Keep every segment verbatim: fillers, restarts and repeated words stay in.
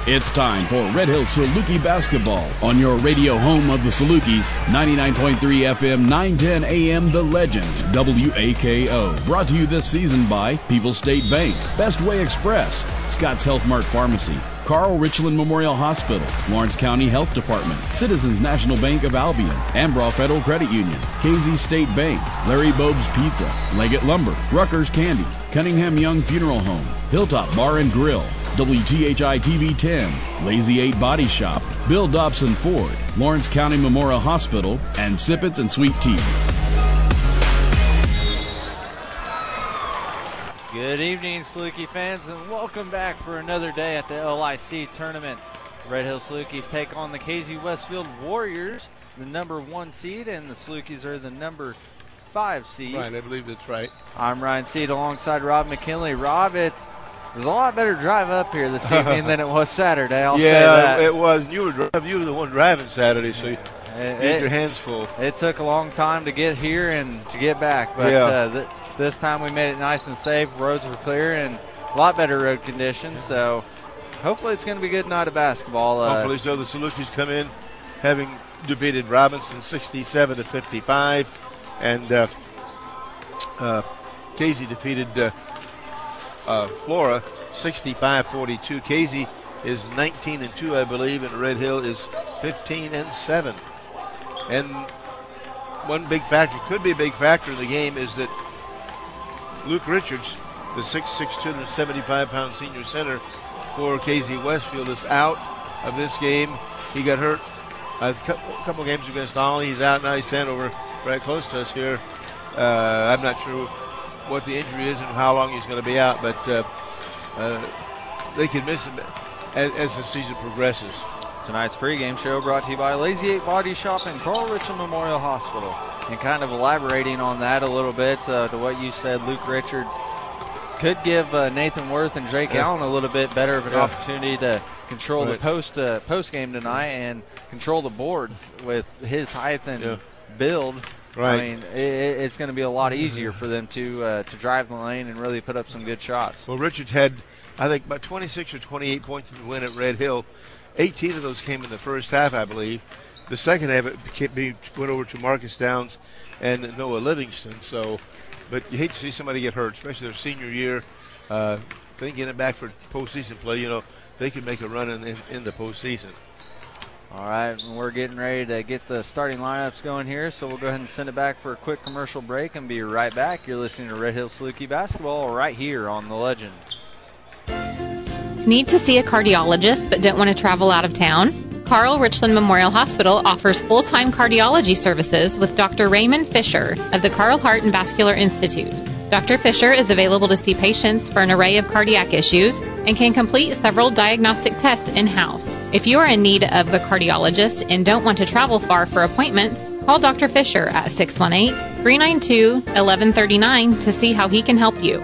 It's time for Red Hill Saluki basketball on your radio home of the Salukis, ninety-nine point three F M, nine ten A M, The Legend, W A K O. Brought to you this season by People's State Bank, Best Way Express, Scott's Health Mart Pharmacy, Carl Richland Memorial Hospital, Lawrence County Health Department, Citizens National Bank of Albion, Ambraw Federal Credit Union, K Z State Bank, Larry Bobe's Pizza, Leggett Lumber, Rutgers Candy, Cunningham Young Funeral Home, Hilltop Bar and Grill, W T H I T V ten, Lazy eight Body Shop, Bill Dobson Ford, Lawrence County Memorial Hospital, and Sippets and Sweet Teas. Good evening, Saluki fans, and welcome back for another day at the L I C tournament. Red Hill Salukis take on the K Z Westfield Warriors, the number one seed, and the Salukis are the number five seed. Right, I believe that's right. I'm Ryan Seed alongside Rob McKinley. Rob, it's It was a lot better drive up here this evening than it was Saturday. I'll yeah, say that. it was. You were driving, you were the one driving Saturday, so you it, had your hands full. It took a long time to get here and to get back, but yeah. uh, th- this time we made it nice and safe. Roads were clear and a lot better road conditions, so hopefully it's going to be a good night of basketball. Uh, hopefully so. The Salukis come in having defeated Robinson sixty-seven to fifty-five, and uh, uh, K Z defeated uh, Uh, Flora, sixty-five forty-two. Casey is nineteen and two, I believe, and Red Hill is fifteen and seven. And one big factor, could be a big factor in the game, is that Luke Richards, the six six, two hundred seventy-five pound senior center for K Z Westfield, is out of this game. He got hurt a couple games against Ollie. He's out now. He's standing over right close to us here. Uh, I'm not sure what the injury is and how long he's going to be out, but uh, uh, they can miss him as, as the season progresses. Tonight's pregame show brought to you by Lazy eight Body Shop and Carl Richland Memorial Hospital. And kind of elaborating on that a little bit uh, to what you said, Luke Richards could give uh, Nathan Worth and Drake yeah. Allen a little bit better of an yeah. opportunity to control right. the post uh, post game tonight and control the boards with his height and yeah. build. Right. I mean, it, it's going to be a lot easier for them to uh, to drive the lane and really put up some good shots. Well, Richards had, I think, about twenty-six or twenty-eight points in the win at Red Hill. eighteen of those came in the first half, I believe. The second half it became, went over to Marcus Downs and Noah Livingston. So, but you hate to see somebody get hurt, especially their senior year. Uh, they get it back for postseason play. You know, they could make a run in, in, in the postseason. All right, we're getting ready to get the starting lineups going here, so we'll go ahead and send it back for a quick commercial break and be right back. You're listening to Red Hill Saluki basketball right here on The Legend. Need to see a cardiologist but don't want to travel out of town? Carl Richland Memorial Hospital offers full-time cardiology services with Doctor Raymond Fisher of the Carl Heart and Vascular Institute. Doctor Fisher is available to see patients for an array of cardiac issues and can complete several diagnostic tests in-house. If you are in need of a cardiologist and don't want to travel far for appointments, call Doctor Fisher at six one eight, three nine two, one one three nine to see how he can help you.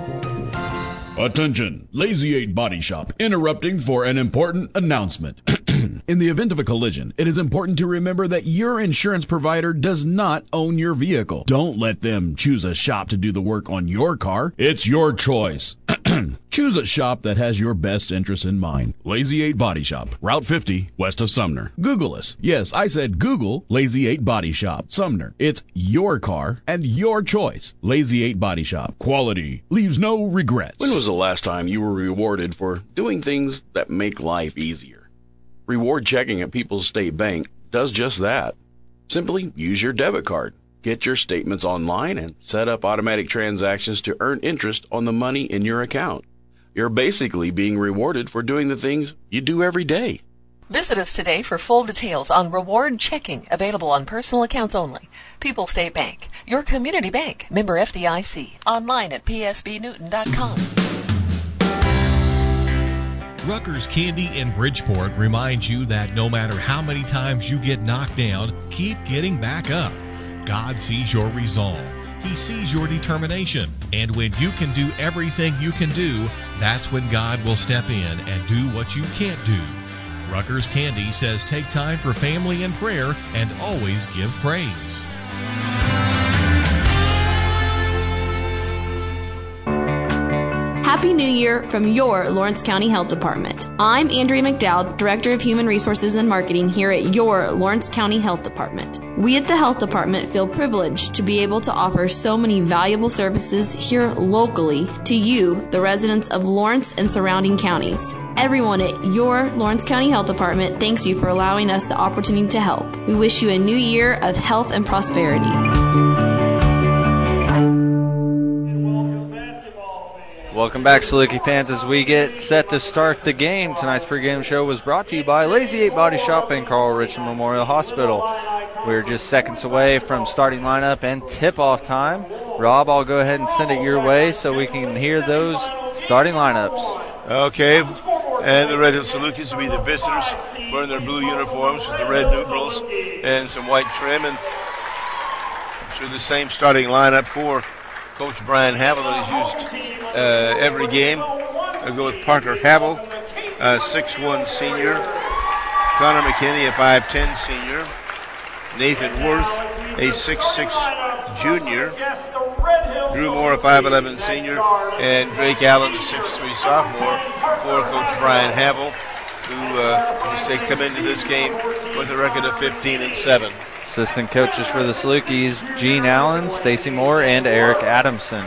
Attention, Lazy eight Body Shop, interrupting for an important announcement. In the event of a collision, it is important to remember that your insurance provider does not own your vehicle. Don't let them choose a shop to do the work on your car. It's your choice. Choose a shop that has your best interest in mind. Lazy eight Body Shop, Route fifty, west of Sumner. Google us. Yes, I said Google Lazy eight Body Shop, Sumner. It's your car and your choice. Lazy eight Body Shop. Quality leaves no regrets. When was the last time you were rewarded for doing things that make life easier? Reward checking at People's State Bank does just that. Simply use your debit card. Get your statements online and set up automatic transactions to earn interest on the money in your account. You're basically being rewarded for doing the things you do every day. Visit us today for full details on reward checking, available on personal accounts only. People's State Bank, your community bank, member F D I C. Online at p s b newton dot com. Rutgers Candy in Bridgeport reminds you that no matter how many times you get knocked down, keep getting back up. God sees your resolve. He sees your determination. And when you can do everything you can do, that's when God will step in and do what you can't do. Rutgers Candy says take time for family and prayer and always give praise. Happy New Year from your Lawrence County Health Department. I'm Andrea McDowd, Director of Human Resources and Marketing here at your Lawrence County Health Department. We at the Health Department feel privileged to be able to offer so many valuable services here locally to you, the residents of Lawrence and surrounding counties. Everyone at your Lawrence County Health Department thanks you for allowing us the opportunity to help. We wish you a new year of health and prosperity. Welcome back, Saluki fans, as we get set to start the game. Tonight's pregame show was brought to you by Lazy Eight Body Shop and Carl Richland Memorial Hospital. We're just seconds away from starting lineup and tip-off time. Rob, I'll go ahead and send it your way so we can hear those starting lineups. Okay, and the Red Hill Salukis will be the visitors, wearing their blue uniforms with the red numerals and some white trim. And so the same starting lineup for Coach Brian Havel that he's used uh, every game. I'll go with Parker Havel, uh, six one senior. Connor McKinney, a five ten senior. Nathan Worth, a six six junior. Drew Moore, a five eleven senior. And Drake Allen, a six three sophomore for Coach Brian Havel, who uh, as they come into this game with a record of fifteen and seven. Assistant coaches for the Salukis, Gene Allen, Stacy Moore, and Eric Adamson.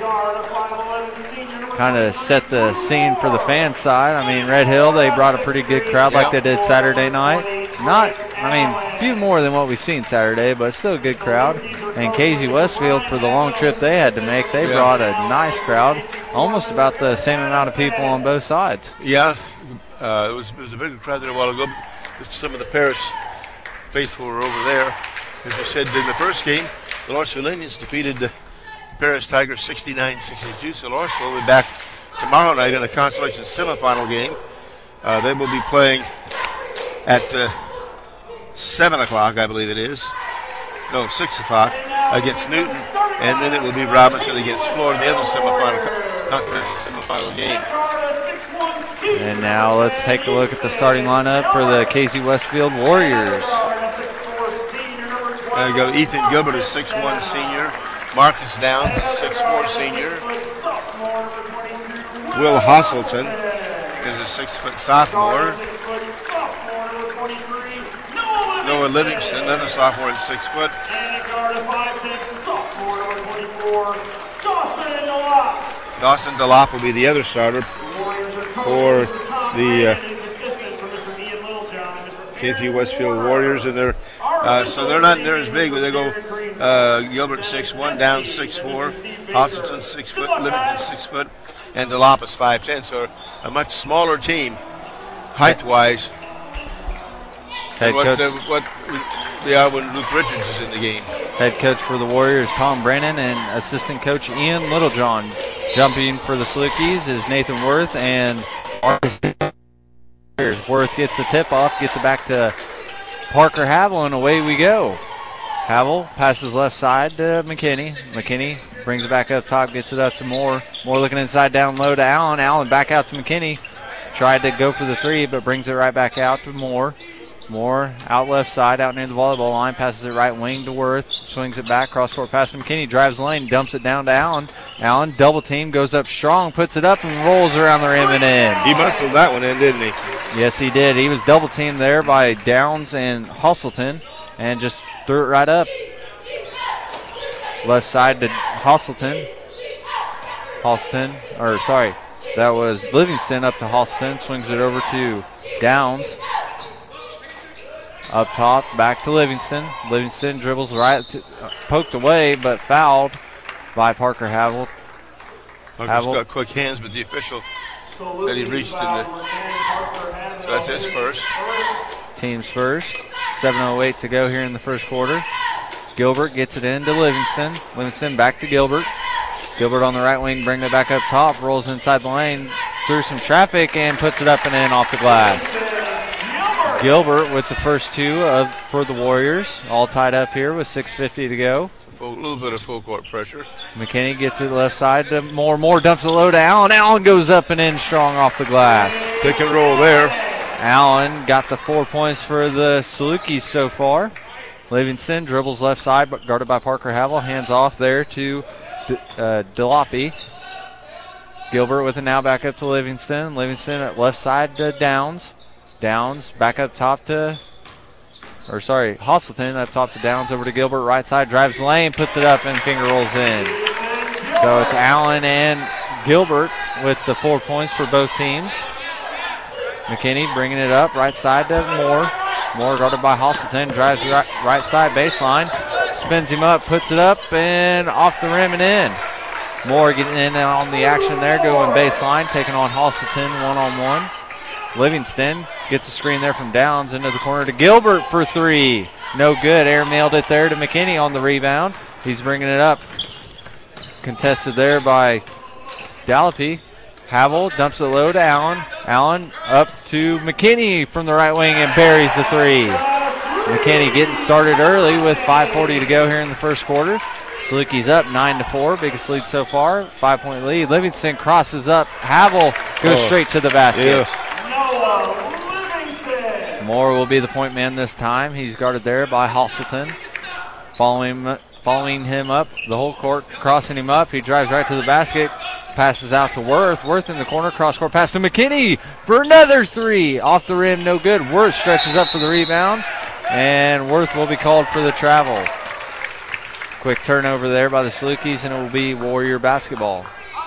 Kind of set the scene for the fan side. I mean, Red Hill, they brought a pretty good crowd like they did Saturday night. Not, I mean, a few more than what we've seen Saturday, but still a good crowd. And K Z Westfield, for the long trip they had to make, they yeah. brought a nice crowd, almost about the same amount of people on both sides. Yeah, uh, it was it was a bigger crowd there a while ago. Some of the Paris faithful were over there. As we said in the first game, the Lawrenceville Indians defeated the Paris Tigers sixty-nine sixty-two. So Lawrenceville will be back tomorrow night in a consolation semifinal game. Uh, they will be playing at uh, seven o'clock, I believe it is. No, six o'clock against Newton. And then it will be Robinson against Florida, the other semifinal, consolation semifinal game. And now let's take a look at the starting lineup for the K Z Westfield Warriors. There you go. Ethan Gilbert is six one senior. Marcus Downs is six four senior. Will Hosselton is a six foot sophomore. Noah Livingston, another sophomore at six foot. Dawson DeLop will be the other starter for the uh, K Z Westfield Warriors, and they're uh, so they're not they're as big, but they go uh, Gilbert six one, down six four, Hosselton six foot, Livingston six foot, and DeLop is five ten. So a much smaller team, height wise, than what, uh, what they are when Luke Richards is in the game. Head coach for the Warriors, Tom Brennan, and assistant coach Ian Littlejohn. Jumping for the Salukis is Nathan Worth, and Worth gets the tip-off, gets it back to Parker Havel, and away we go. Havel passes left side to McKinney. McKinney brings it back up top, gets it up to Moore. Moore looking inside down low to Allen. Allen back out to McKinney. Tried to go for the three, but brings it right back out to Moore. Moore out left side, out near the volleyball line, passes it right wing to Worth, swings it back, cross-court pass to McKinney, drives the lane, dumps it down to Allen. Allen, double team, goes up strong, puts it up, and rolls around the rim and in. He muscled that one in, didn't he? Yes, he did. He was double teamed there by Downs and Hosselton, and just threw it right up. Left side to Hosselton. Hosselton, or sorry, that was Livingston up to Hosselton, swings it over to Downs. Up top, back to Livingston. Livingston dribbles right, to, uh, poked away, but fouled by Parker Havel. Parker's got quick hands, but the official said he reached in the. So that's his first. Team's first. seven oh eight to go here in the first quarter. Gilbert gets it into Livingston. Livingston back to Gilbert. Gilbert on the right wing, bring it back up top, rolls inside the lane, through some traffic, and puts it up and in off the glass. Gilbert with the first two of for the Warriors, all tied up here with six fifty to go. A little bit of full court pressure. McKinney gets it left side to Moore. Moore dumps it low to Allen. Allen goes up and in strong off the glass. Pick and roll there. Allen got the four points for the Salukis so far. Livingston dribbles left side, but guarded by Parker Havel. Hands off there to uh, DeLoppe. Gilbert with it now back up to Livingston. Livingston at left side to Downs. Downs back up top to, or sorry, Hostleton up top to Downs, over to Gilbert, right side, drives the lane, puts it up, and finger rolls in. So it's Allen and Gilbert with the four points for both teams. McKinney bringing it up, right side to Moore. Moore guarded by Hostleton, drives right, right side baseline, spins him up, puts it up, and off the rim and in. Moore getting in on the action there, going baseline, taking on Hostleton one-on-one. Livingston gets a screen there from Downs into the corner to Gilbert for three. No good. Airmailed it there to McKinney on the rebound. He's bringing it up. Contested there by Dallapy. Havel dumps it low to Allen. Allen up to McKinney from the right wing and buries the three. McKinney getting started early with five forty to go here in the first quarter. Salukis up nine to four, biggest lead so far, five-point lead. Livingston crosses up. Havel goes oh. straight to the basket. Yeah. Moore will be the point man this time. He's guarded there by Hostleton. Following, following him up the whole court, crossing him up. He drives right to the basket, passes out to Worth. Worth in the corner, cross-court pass to McKinney for another three. Off the rim, no good. Worth stretches up for the rebound, and Worth will be called for the travel. Quick turnover there by the Salukis, and it will be Warrior basketball.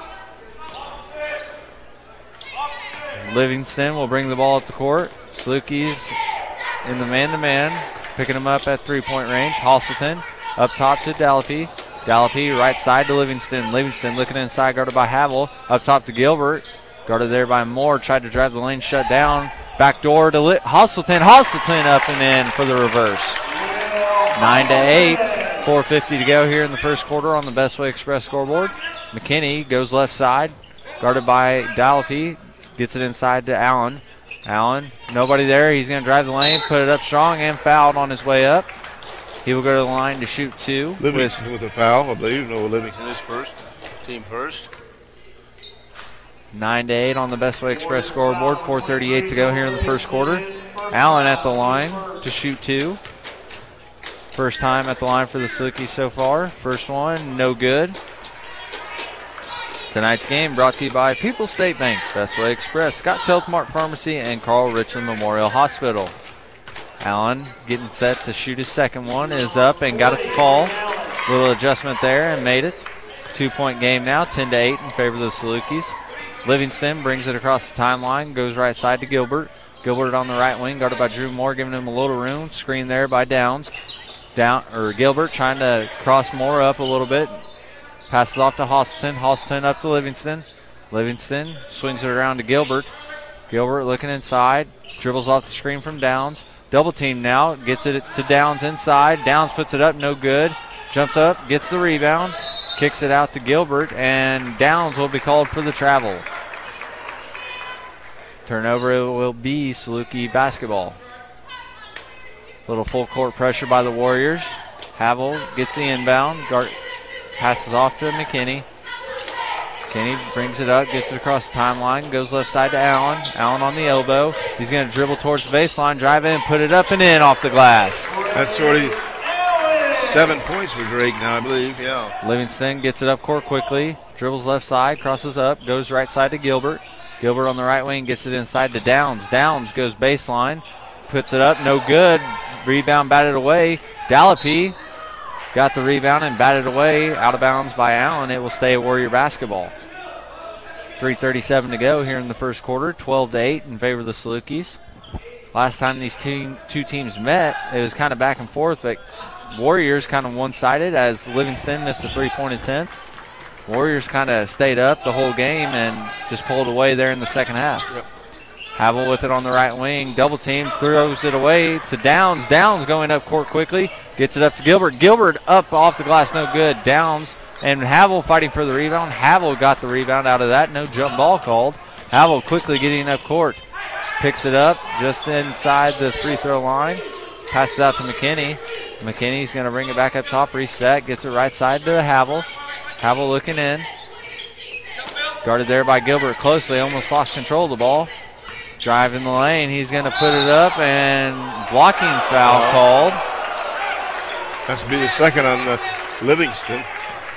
Livingston will bring the ball up the court. Salukis in the man-to-man, picking him up at three-point range. Hostleton up top to Dallapy. Dallapy right side to Livingston. Livingston looking inside, guarded by Havel. Up top to Gilbert, guarded there by Moore. Tried to drive the lane, shut down. Back door to Li- Hostleton. Hostleton up and in for the reverse. Nine to eight. four fifty to go here in the first quarter on the Bestway Express scoreboard. McKinney goes left side, guarded by Dallapy. Gets it inside to Allen. Allen, nobody there. He's going to drive the lane, put it up strong, and fouled on his way up. He will go to the line to shoot two. Livingston with, with a foul, I believe. No, Livingston is first. Team first. Nine to eight on the Bestway Express scoreboard. four thirty-eight to go here in the first quarter. Allen at the line to shoot two. First time at the line for the Salukis so far. First one, no good. Tonight's game brought to you by People's State Bank, Bestway Express, Scott's Health Mart Pharmacy, and Carl Richland Memorial Hospital. Allen getting set to shoot his second one, is up and got it to fall. Little adjustment there and made it. Two-point game now, ten to eight in favor of the Salukis. Livingston brings it across the timeline, goes right side to Gilbert. Gilbert on the right wing, guarded by Drew Moore, giving him a little room. Screen there by Downs. Down or Gilbert trying to cross Moore up a little bit. Passes off to Hostleton. Hostleton up to Livingston. Livingston swings it around to Gilbert. Gilbert looking inside. Dribbles off the screen from Downs. Double team now. Gets it to Downs inside. Downs puts it up. No good. Jumps up. Gets the rebound. Kicks it out to Gilbert. And Downs will be called for the travel. Turnover will be Saluki basketball. Little full court pressure by the Warriors. Havel gets the inbound. Guard. Passes off to McKinney. McKinney brings it up, gets it across the timeline, goes left side to Allen. Allen on the elbow. He's going to dribble towards the baseline, drive in, put it up and in off the glass. That's already seven points for Drake now, I believe. Yeah. Livingston gets it up court quickly, dribbles left side, crosses up, goes right side to Gilbert. Gilbert on the right wing gets it inside to Downs. Downs goes baseline, puts it up, no good. Rebound batted away. Dallapy got the rebound and batted away, out of bounds by Allen. It will stay Warrior basketball. three thirty-seven to go here in the first quarter, twelve to eight in favor of the Salukis. Last time these two, two teams met, it was kind of back and forth, but Warriors kind of one-sided as Livingston missed a three-point attempt. Warriors kind of stayed up the whole game and just pulled away there in the second half. Yep. Havel with it on the right wing. Double team, throws it away to Downs. Downs going up court quickly. Gets it up to Gilbert. Gilbert up off the glass, no good. Downs and Havel fighting for the rebound. Havel got the rebound out of that. No jump ball called. Havel quickly getting up court. Picks it up just inside the free throw line. Passes out to McKinney. McKinney's going to bring it back up top. Reset. Gets it right side to Havel. Havel looking in. Guarded there by Gilbert closely. Almost lost control of the ball. Driving the lane. He's going to put it up and blocking foul called. That's to be the second on the Livingston.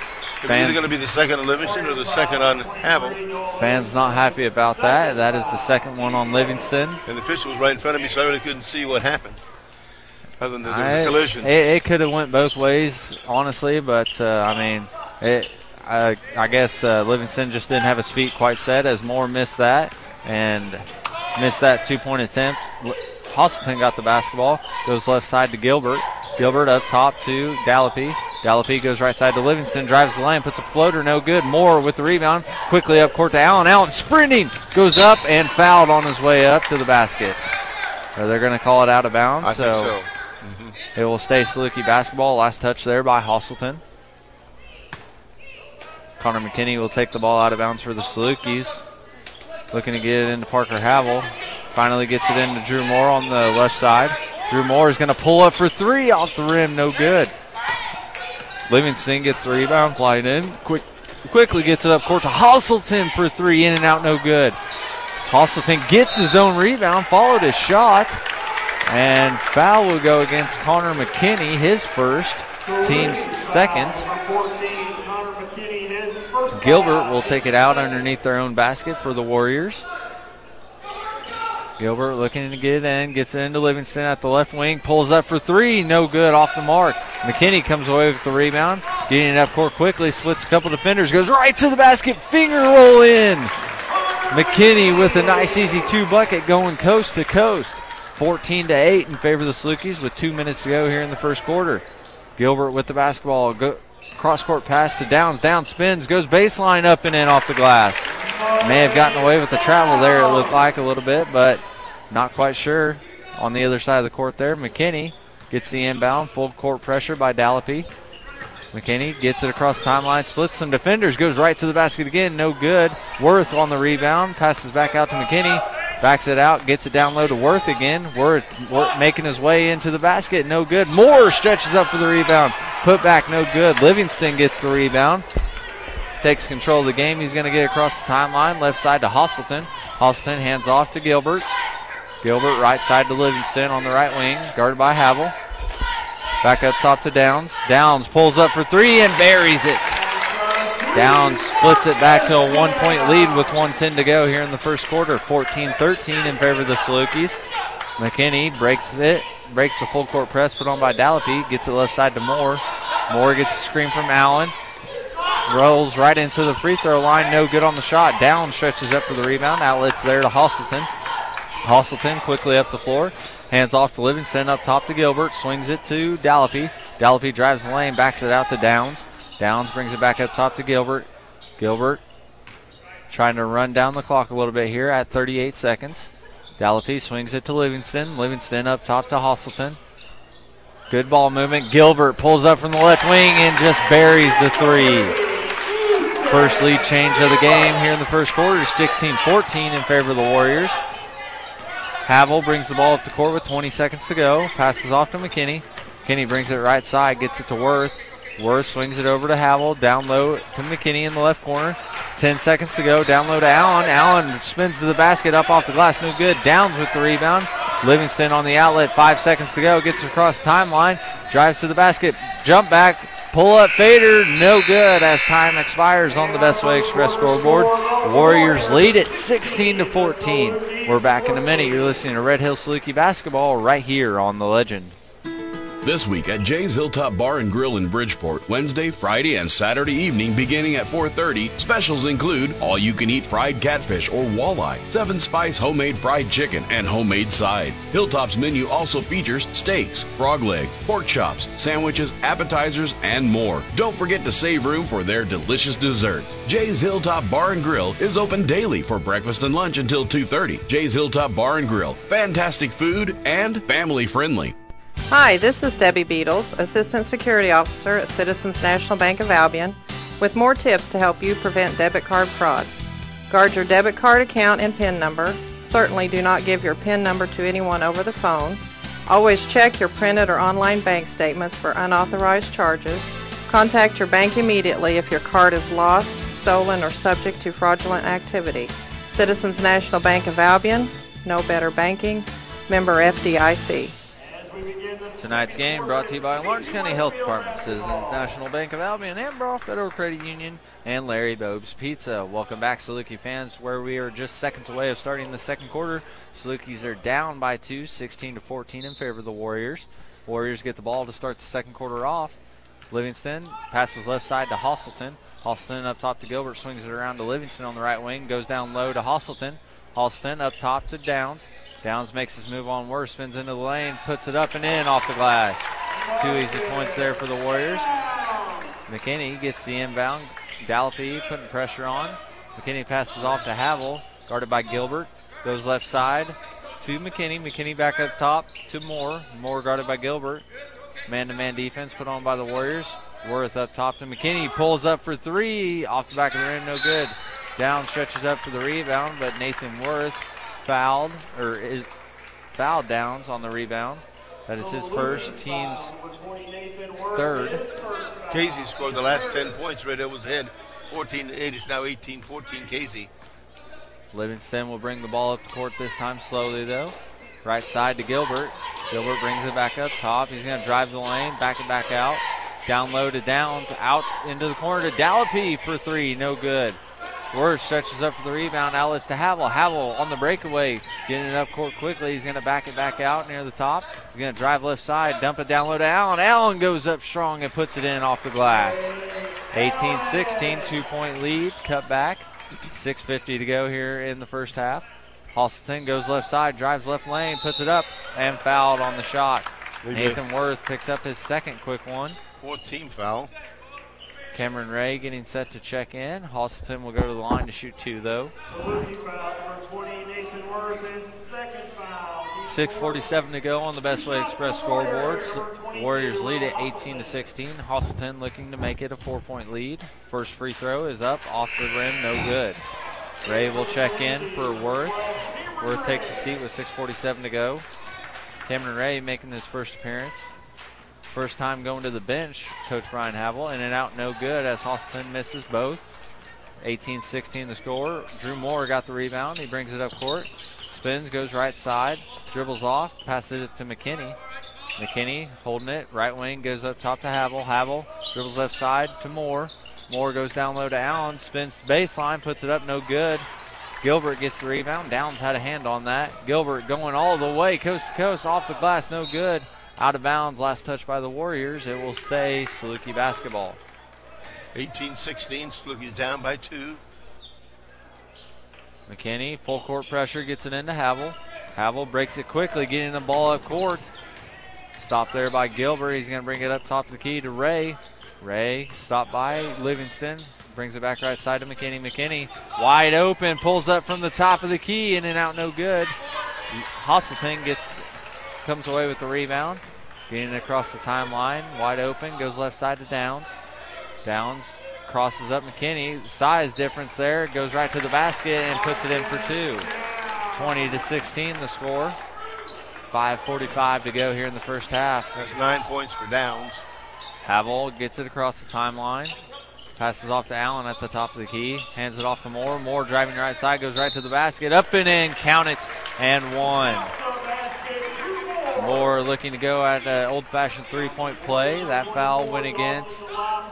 It's either going to be the second on Livingston or the second on Havel. Fans not happy about that. That is the second one on Livingston. And the official was right in front of me, so I really couldn't see what happened. Other than that there was I, a collision. It, it could have went both ways, honestly, but, uh, I mean, it, I, I guess uh, Livingston just didn't have his feet quite set as Moore missed that and missed that two-point attempt. Hostleton got the basketball, goes left side to Gilbert. Gilbert up top to Dallapy. Dallapy goes right side to Livingston, drives the lane, puts a floater, no good. Moore with the rebound, quickly up court to Allen. Allen sprinting, goes up and fouled on his way up to the basket. So they're going to call it out of bounds. I so think so. Mm-hmm. It will stay Saluki basketball. Last touch there by Hostleton. Connor McKinney will take the ball out of bounds for the Salukis. Looking to get it into Parker Havel. Finally gets it into Drew Moore on the left side. Drew Moore is going to pull up for three off the rim. No good. Livingston gets the rebound, flying in. Quick, quickly gets it up court to Hostleton for three. In and out, no good. Hostleton gets his own rebound, followed his shot. And foul will go against Connor McKinney, his first, team's second. Gilbert will take it out underneath their own basket for the Warriors. Gilbert looking to get it in, gets it into Livingston at the left wing, pulls up for three, no good, off the mark. McKinney comes away with the rebound, getting it up court quickly, splits a couple defenders, goes right to the basket, finger roll in. McKinney with a nice easy two bucket going coast to coast. fourteen to eight in favor of the Salukis with two minutes to go here in the first quarter. Gilbert with the basketball, go, cross-court pass to Downs. Downs spins, goes baseline up and in off the glass. May have gotten away with the travel there, it looked like a little bit, but not quite sure. On the other side of the court there, McKinney gets the inbound, full court pressure by Dallapy. McKinney gets it across the timeline, splits some defenders, goes right to the basket again, no good. Worth on the rebound, passes back out to McKinney, backs it out, gets it down low to Worth again. Worth, Worth making his way into the basket, no good. Moore stretches up for the rebound, put back, no good. Livingston gets the rebound, takes control of the game. He's going to get across the timeline, left side to Hostleton. Hostleton hands off to Gilbert. Gilbert right side to Livingston on the right wing, guarded by Havel. Back up top to Downs. Downs pulls up for three and buries it. Downs splits it back to a one-point lead with one ten to go here in the first quarter. fourteen thirteen in favor of the Salukis. McKinney breaks it, breaks the full court press put on by Dallapy, gets it left side to Moore. Moore gets a screen from Allen. Rolls right into the free throw line, no good on the shot. Downs stretches up for the rebound. Outlets there to Hostleton. Hostleton quickly up the floor. Hands off to Livingston, up top to Gilbert. Swings it to Dallapy. Dallapy drives the lane, backs it out to Downs. Downs brings it back up top to Gilbert. Gilbert trying to run down the clock a little bit here at thirty-eight seconds. Dallapy swings it to Livingston. Livingston up top to Hostleton. Good ball movement. Gilbert pulls up from the left wing and just buries the three. First lead change of the game here in the first quarter, sixteen fourteen in favor of the Warriors. Havel brings the ball up the court with twenty seconds to go. Passes off to McKinney. McKinney brings it right side, gets it to Worth. Worth swings it over to Havel. Down low to McKinney in the left corner. Ten seconds to go. Down low to Allen. Allen spins to the basket, up off the glass. No good. Downs with the rebound. Livingston on the outlet. Five seconds to go. Gets across the timeline. Drives to the basket. Jump back. Pull-up fader. No good as time expires on the Best Way Express scoreboard. Warriors lead at sixteen to fourteen. We're back in a minute. You're listening to Red Hill Saluki basketball right here on The Legend. This week at Jay's Hilltop Bar and Grill in Bridgeport, Wednesday, Friday, and Saturday evening beginning at four thirty. Specials include all-you-can-eat fried catfish or walleye, seven-spice homemade fried chicken, and homemade sides. Hilltop's menu also features steaks, frog legs, pork chops, sandwiches, appetizers, and more. Don't forget to save room for their delicious desserts. Jay's Hilltop Bar and Grill is open daily for breakfast and lunch until two thirty. Jay's Hilltop Bar and Grill. Fantastic food and family-friendly. Hi, this is Debbie Beatles, Assistant Security Officer at Citizens National Bank of Albion, with more tips to help you prevent debit card fraud. Guard your debit card account and PIN number. Certainly do not give your PIN number to anyone over the phone. Always check your printed or online bank statements for unauthorized charges. Contact your bank immediately if your card is lost, stolen, or subject to fraudulent activity. Citizens National Bank of Albion, no better banking. Member F D I C. Tonight's game brought to you by Lawrence County Health Department, Citizens National Bank of Albion, Ambrough Federal Credit Union, and Larry Bobe's Pizza. Welcome back, Saluki fans, where we are just seconds away of starting the second quarter. Salukis are down by two, sixteen to fourteen in favor of the Warriors. Warriors get the ball to start the second quarter off. Livingston passes left side to Hosselton. Hosselton up top to Gilbert, swings it around to Livingston on the right wing, goes down low to Hosselton. Hosselton up top to Downs. Downs makes his move on Worth, spins into the lane, puts it up and in off the glass. Two easy points there for the Warriors. McKinney gets the inbound. Dallapy putting pressure on. McKinney passes off to Havel, guarded by Gilbert. Goes left side to McKinney. McKinney back up top to Moore. Moore guarded by Gilbert. Man-to-man defense put on by the Warriors. Worth up top to McKinney. Pulls up for three. Off the back of the rim, no good. Down stretches up for the rebound, but Nathan Worth fouled, or is fouled Downs on the rebound. That is his first, team's third. Casey scored the last ten points. Red Hill was ahead fourteen to eight. It's now eighteen fourteen Casey. Livingston will bring the ball up the court this time slowly, though. Right side to Gilbert. Gilbert brings it back up top. He's going to drive the lane, back it back out. Down low to Downs, out into the corner to Dallapy for three, no good. Worth stretches up for the rebound, outlets to Havel. Havel on the breakaway, getting it up court quickly. He's going to back it back out near the top. He's going to drive left side, dump it down low to Allen. Allen goes up strong and puts it in off the glass. eighteen sixteen, two-point lead, cut back. six fifty to go here in the first half. Hosselton goes left side, drives left lane, puts it up, and fouled on the shot. Nathan Worth picks up his second quick one. Fourth team foul. Cameron Ray getting set to check in. Hosselton will go to the line to shoot two, though. six forty-seven to go on the Best Way Express scoreboard. Warriors lead at eighteen to sixteen. Hosselton looking to make it a four-point lead. First free throw is up, off the rim, no good. Ray will check in for Worth. Worth takes a seat with six forty-seven to go. Cameron Ray making his first appearance. First time going to the bench, Coach Brian Havel. In and out, no good as Hosselton misses both. eighteen sixteen the score. Drew Moore got the rebound. He brings it up court. Spins, goes right side, dribbles off, passes it to McKinney. McKinney holding it. Right wing goes up top to Havel. Havel dribbles left side to Moore. Moore goes down low to Allen. Spins to baseline, puts it up, no good. Gilbert gets the rebound. Downs had a hand on that. Gilbert going all the way, coast to coast, off the glass, no good. Out of bounds, last touch by the Warriors. It will stay Saluki basketball. eighteen sixteen, Salukis down by two. McKinney, full court pressure, gets it into Havel. Havel breaks it quickly, getting the ball up court. Stopped there by Gilbert. He's going to bring it up top of the key to Ray. Ray stopped by Livingston. Brings it back right side to McKinney. McKinney wide open, pulls up from the top of the key, in and out, no good. Hosselton gets comes away with the rebound. Getting it across the timeline, wide open, goes left side to Downs. Downs crosses up McKinney. Size difference there, goes right to the basket and puts it in for two. twenty to sixteen the score. five forty-five to go here in the first half. That's nine points for Downs. Havel gets it across the timeline. Passes off to Allen at the top of the key. Hands it off to Moore. Moore driving right side, goes right to the basket. Up and in, count it, and one. Moore looking to go at an old-fashioned three-point play. That foul went against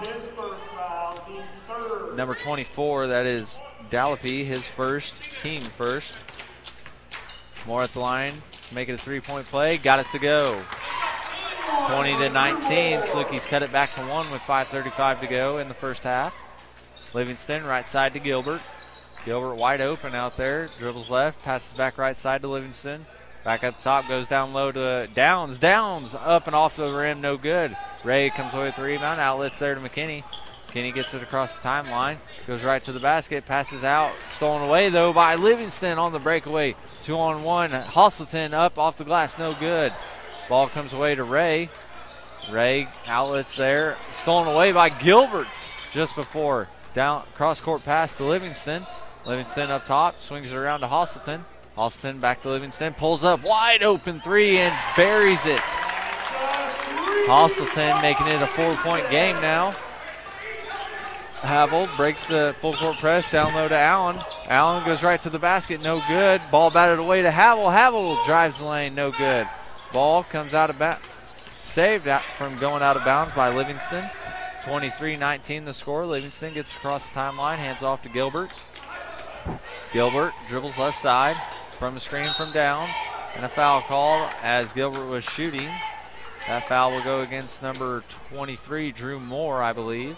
number twenty-four. That is Dallapy, his first, team first. Moore at the line, make it a three-point play. Got it to go. twenty to nineteen. Salukis cut it back to one with five thirty-five to go in the first half. Livingston right side to Gilbert. Gilbert wide open out there. Dribbles left, passes back right side to Livingston. Back up top, goes down low to Downs. Downs up and off the rim, no good. Ray comes away with the rebound. Outlets there to McKinney. McKinney gets it across the timeline. Goes right to the basket, passes out. Stolen away, though, by Livingston on the breakaway. Two on one. Hosselton up off the glass, no good. Ball comes away to Ray. Ray outlets there. Stolen away by Gilbert just before. Down cross-court pass to Livingston. Livingston up top, swings it around to Hosselton. Hosselton back to Livingston, pulls up wide open three and buries it. Hosselton making it a four-point game now. Havel breaks the full court press down low to Allen. Allen goes right to the basket, no good. Ball batted away to Havel. Havel drives the lane, no good. Ball comes out of bounds. saved out from going out of bounds by Livingston. twenty-three nineteen the score. Livingston gets across the timeline, hands off to Gilbert. Gilbert dribbles left side from the screen from Downs. And a foul call as Gilbert was shooting. That foul will go against number twenty-three, Drew Moore, I believe.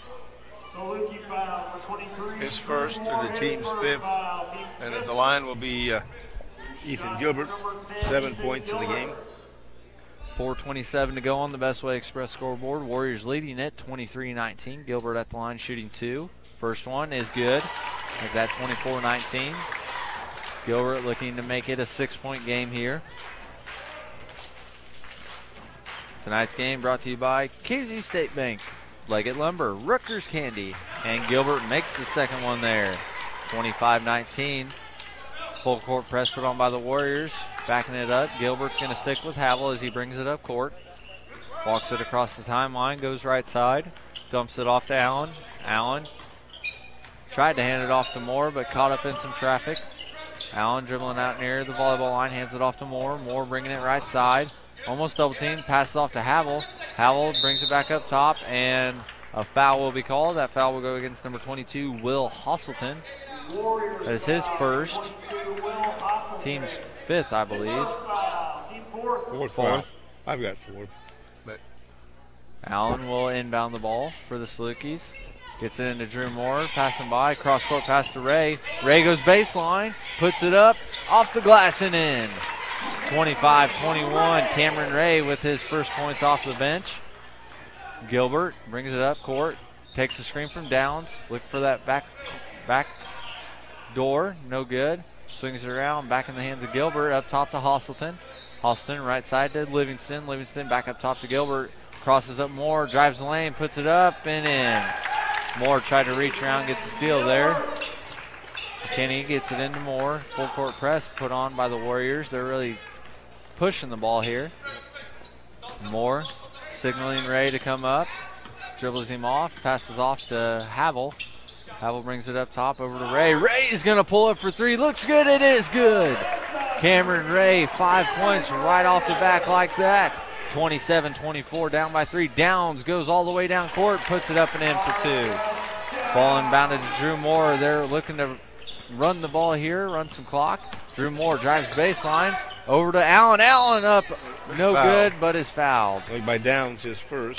His first and the team's fifth. And at the line will be uh, Ethan Gilbert, seven points in the game. four twenty-seven to go on the Best Way Express scoreboard. Warriors leading it twenty-three nineteen. Gilbert at the line shooting two. First one is good. At that twenty-four nineteen. Gilbert looking to make it a six-point game here. Tonight's game brought to you by K Z State Bank, Leggett Lumber, Rutgers Candy, and Gilbert makes the second one there. twenty-five nineteen. Full court press put on by the Warriors. Backing it up. Gilbert's going to stick with Havel as he brings it up court. Walks it across the timeline, goes right side. Dumps it off to Allen. Allen tried to hand it off to Moore, but caught up in some traffic. Allen dribbling out near the volleyball line, hands it off to Moore. Moore bringing it right side. Almost double team, passes off to Havel. Havel brings it back up top, and a foul will be called. That foul will go against number twenty-two, Will Hostleton. That is his first. Team's fifth, I believe. Fourth. Fourth. I've got fourth. But Allen will inbound the ball for the Salukis. Gets it into Drew Moore, passing by, cross-court pass to Ray. Ray goes baseline, puts it up, off the glass and in. twenty-five twenty-one, Cameron Ray with his first points off the bench. Gilbert brings it up court, takes the screen from Downs, look for that back back door, no good. Swings it around, back in the hands of Gilbert, up top to Hostleton. Hostleton right side to Livingston. Livingston back up top to Gilbert, crosses up Moore, drives the lane, puts it up and in. Moore tried to reach around, get the steal there. Kenny gets it into Moore. Full court press put on by the Warriors. They're really pushing the ball here. Moore signaling Ray to come up. Dribbles him off. Passes off to Havel. Havel brings it up top over to Ray. Ray's going to pull up for three. Looks good. It is good. Cameron Ray, five points right off the back like that. twenty-seven twenty-four, down by three. Downs goes all the way down court, puts it up and in for two. Ball inbounded to Drew Moore. They're looking to run the ball here, run some clock. Drew Moore drives baseline over to Allen. Allen up, no good, but is fouled. By Downs, his first.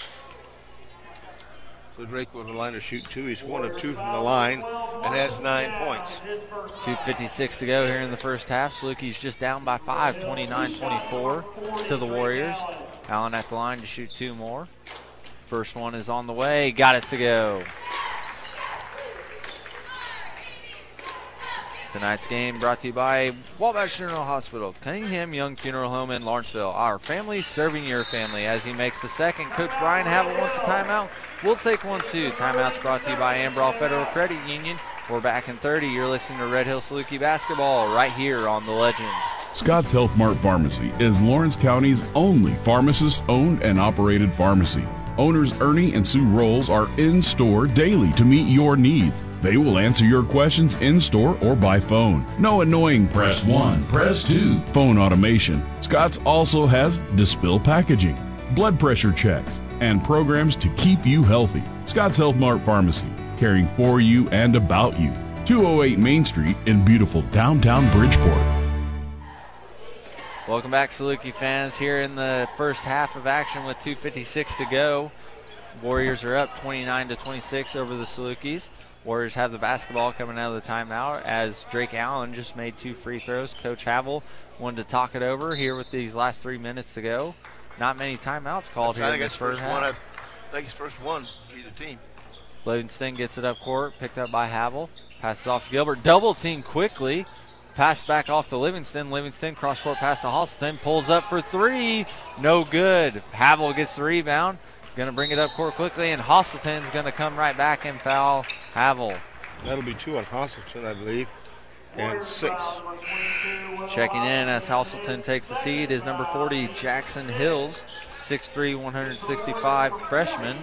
So Drake will the line to shoot two. He's one of two from the line and has nine points. two fifty-six to go here in the first half. Salukis just down by five, twenty-nine twenty-four to the Warriors. Allen at the line to shoot two more. First one is on the way. Got it to go. Tonight's game brought to you by Wabash General Hospital, Cunningham Young Funeral Home in Lawrenceville. Our family serving your family. As he makes the second, Coach Brian Havel wants a timeout. We'll take one too. Timeout's brought to you by Ambrall Federal Credit Union. We're back in thirty. You're listening to Red Hill Saluki basketball right here on The Legend. Scott's Health Mart Pharmacy is Lawrence County's only pharmacist-owned and operated pharmacy. Owners Ernie and Sue Rolls are in-store daily to meet your needs. They will answer your questions in-store or by phone. No annoying press one, press two phone automation. Scott's also has Dispill packaging, blood pressure checks, and programs to keep you healthy. Scott's Health Mart Pharmacy, caring for you and about you. two oh eight Main Street in beautiful downtown Bridgeport. Welcome back, Saluki fans, here in the first half of action with two fifty-six to go. Warriors are up twenty-nine to twenty-six over the Salukis. Warriors have the basketball coming out of the timeout as Drake Allen just made two free throws. Coach Havel wanted to talk it over here with these last three minutes to go. Not many timeouts called here in this first half. I think it's first one for either team. Livingston gets it up court, picked up by Havel. Passes off to Gilbert. Double team quickly. Pass back off to Livingston. Livingston cross-court pass to Hostleton. Pulls up for three. No good. Havel gets the rebound. Going to bring it up court quickly, and Hostleton's going to come right back and foul Havel. That'll be two on Hostleton, I believe, and six. Checking in as Hostleton takes the seat is number forty, Jackson Hills, six three, one sixty-five freshman.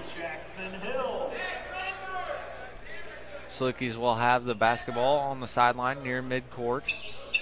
Salukis will have the basketball on the sideline near midcourt.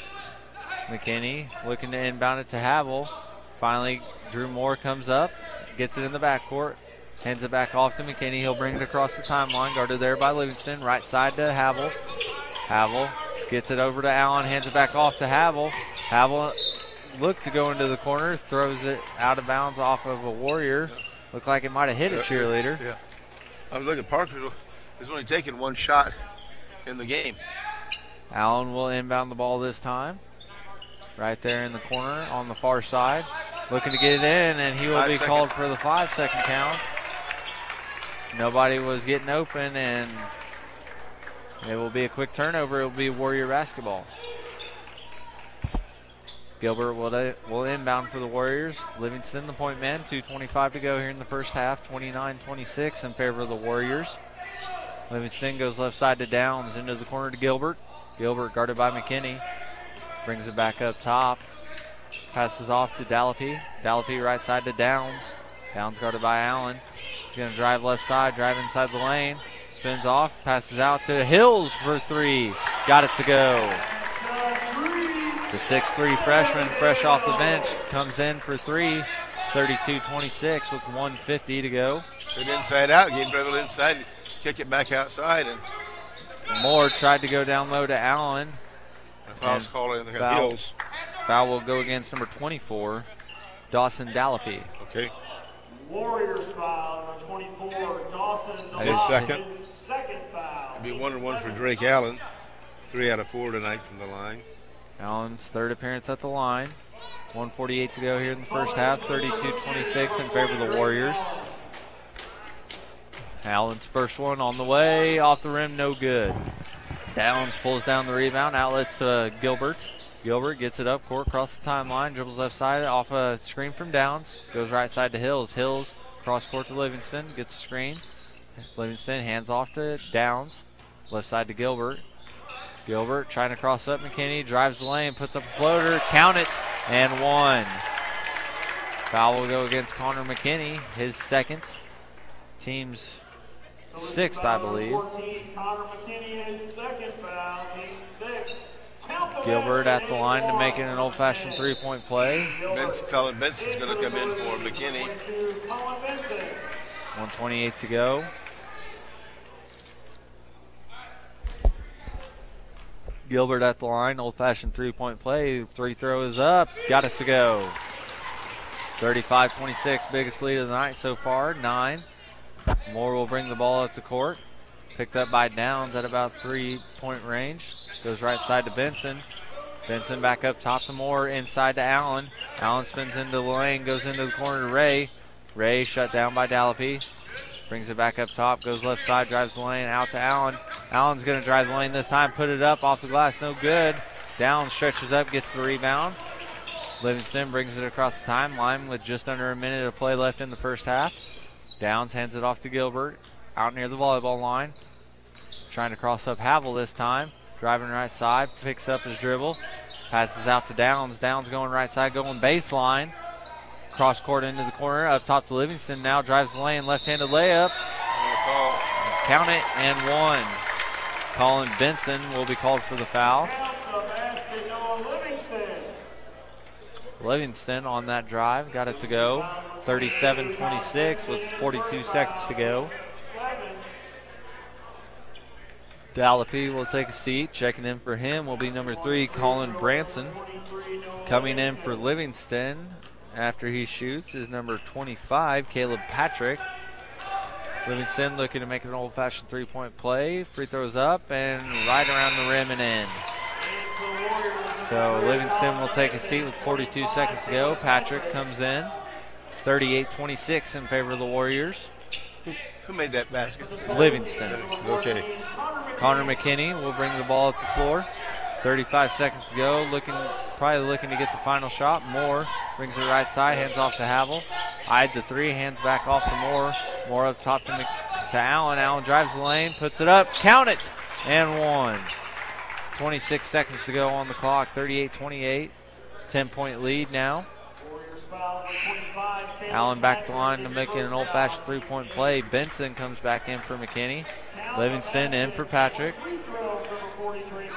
McKinney looking to inbound it to Havel. Finally, Drew Moore comes up, gets it in the backcourt. Hands it back off to McKinney. He'll bring it across the timeline. Guarded there by Livingston. Right side to Havel. Havel gets it over to Allen. Hands it back off to Havel. Havel looked to go into the corner. Throws it out of bounds off of a Warrior. Looked like it might have hit a cheerleader. Yeah. I was looking. Parker has only taken one shot in the game. Allen will inbound the ball this time. Right there in the corner on the far side. Looking to get it in, and he will Five be second. called for the five-second count. Nobody was getting open, and it will be a quick turnover. It will be Warrior basketball. Gilbert will, will inbound for the Warriors. Livingston, the point man. two twenty-five to go here in the first half. twenty-nine twenty-six in favor of the Warriors. Livingston goes left side to Downs, into the corner to Gilbert. Gilbert guarded by McKinney. Brings it back up top. Passes off to Dallapy. Dallapy right side to Downs. Downs guarded by Allen. He's going to drive left side, drive inside the lane. Spins off, passes out to Hills for three. Got it to go. The six three freshman, fresh off the bench, comes in for three. thirty-two twenty-six with one fifty to go. Good inside out, game dribble inside, kick it back outside. And Moore tried to go down low to Allen. the foul's called in the Foul. Hills. Foul will go against number twenty-four, Dawson Dallapy. Okay. Warriors foul, number twenty-four, Dawson. His second. His second foul. It'll be one and one for Drake Allen. Three out of four tonight from the line. Allen's third appearance at the line. one forty-eight to go here in the first half. thirty-two twenty-six in favor of the Warriors. Allen's first one on the way. Off the rim, no good. Downs pulls down the rebound. Outlets to Gilbert. Gilbert gets it up court, across the timeline. Dribbles left side off a screen from Downs. Goes right side to Hills. Hills cross court to Livingston. Gets a screen. Livingston hands off to Downs. Left side to Gilbert. Gilbert trying to cross up McKinney. Drives the lane. Puts up a floater. Count it. And one. Foul will go against Connor McKinney. His second. Team's sixth, I believe. Gilbert at the line to make it an old-fashioned three-point play. Benson, Colin Benson's going to come in for McKinney. one twenty-eight to go. Gilbert at the line, old-fashioned three-point play. Three throw is up. Got it to go. thirty-five twenty-six, biggest lead of the night so far. Nine. Moore will bring the ball up the court. Picked up by Downs at about three-point range. Goes right side to Benson. Benson back up top to Moore, inside to Allen. Allen spins into the lane, goes into the corner to Ray. Ray shut down by Dallapy. Brings it back up top, goes left side, drives the lane, out to Allen. Allen's going to drive the lane this time, put it up off the glass, no good. Downs stretches up, gets the rebound. Livingston brings it across the timeline with just under a minute of play left in the first half. Downs hands it off to Gilbert, out near the volleyball line. Trying to cross up Havel this time. Driving right side, picks up his dribble. Passes out to Downs. Downs going right side, going baseline. Cross court into the corner, up top to Livingston. Now drives the lane, left-handed layup. Count it, and one. Colin Benson will be called for the foul. Livingston on that drive, got it to go. thirty-seven twenty-six with forty-two seconds to go. Dallapy will take a seat. Checking in for him will be number three, Colin Branson. Coming in for Livingston after he shoots is number twenty-five, Caleb Patrick. Livingston looking to make an old-fashioned three-point play. Free throws up and right around the rim and in. So Livingston will take a seat with forty-two seconds to go. Patrick comes in. thirty-eight twenty-six in favor of the Warriors. Who made that basket? Livingston. Okay. Connor McKinney will bring the ball up the floor. thirty-five seconds to go. Looking, probably looking to get the final shot. Moore brings it right side, hands off to Havel. Eyed the three, hands back off to Moore. Moore up top to, Mc, to Allen. Allen drives the lane, puts it up, count it, and one. twenty-six seconds to go on the clock. thirty-eight twenty-eight. ten-point lead now. Allen back at the line to make it an old-fashioned three-point play. Benson comes back in for McKinney. Livingston in for Patrick.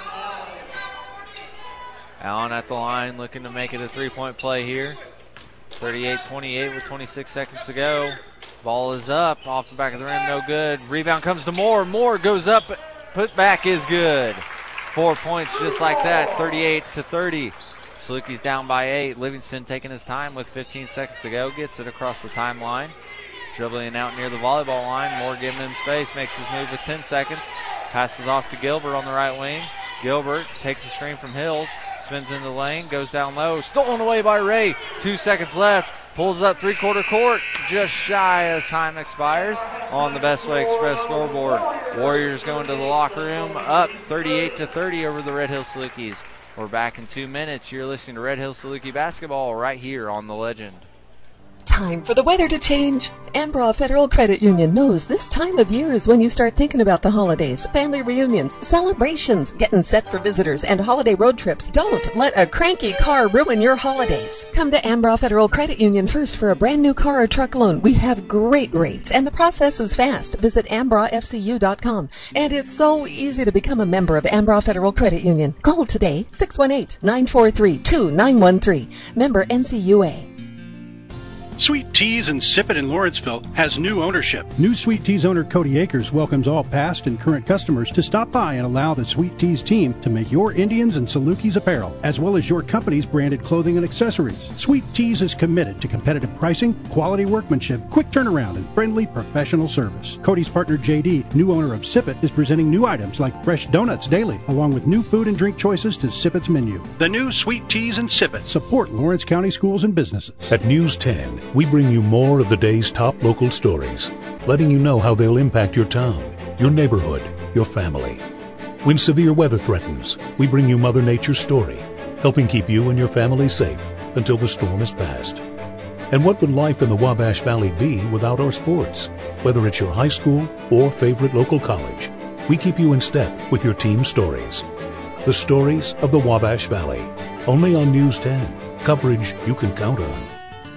Allen at the line looking to make it a three-point play here. thirty-eight twenty-eight with twenty-six seconds to go. Ball is up, off the back of the rim, no good. Rebound comes to Moore. Moore goes up, put back is good. Four points just like that, thirty-eight to thirty. Salukis down by eight. Livingston taking his time with fifteen seconds to go. Gets it across the timeline. Dribbling out near the volleyball line. Moore giving him space, makes his move with ten seconds. Passes off to Gilbert on the right wing. Gilbert takes a screen from Hills. Spins into the lane, goes down low. Stolen away by Ray. Two seconds left. Pulls up three-quarter court, just shy as time expires on the Best Way Express scoreboard. Warriors going to the locker room, up thirty-eight to thirty over the Red Hill Salukis. We're back in two minutes. You're listening to Red Hill Saluki basketball right here on The Legend. Time for the weather to change. Ambra Federal Credit Union knows this time of year is when you start thinking about the holidays, family reunions, celebrations, getting set for visitors, and holiday road trips. Don't let a cranky car ruin your holidays. Come to Ambra Federal Credit Union first for a brand new car or truck loan. We have great rates, and the process is fast. Visit ambra f c u dot com. And it's so easy to become a member of Ambra Federal Credit Union. Call today, six one eight, nine four three, two nine one three. Member N C U A. Sweet Teas in Sippet in Lawrenceville has new ownership. New Sweet Teas owner Cody Akers welcomes all past and current customers to stop by and allow the Sweet Teas team to make your Indians and Salukis apparel, as well as your company's branded clothing and accessories. Sweet Teas is committed to competitive pricing, quality workmanship, quick turnaround, and friendly professional service. Cody's partner J D, new owner of Sippet, is presenting new items like fresh donuts daily, along with new food and drink choices to Sippet's menu. The new Sweet Teas in Sippet. Support Lawrence County schools and businesses. At News ten, we bring you more of the day's top local stories, letting you know how they'll impact your town, your neighborhood, your family. When severe weather threatens, we bring you Mother Nature's story, helping keep you and your family safe until the storm is past. And what would life in the Wabash Valley be without our sports? Whether it's your high school or favorite local college, we keep you in step with your team stories. The stories of the Wabash Valley, only on News ten, coverage you can count on.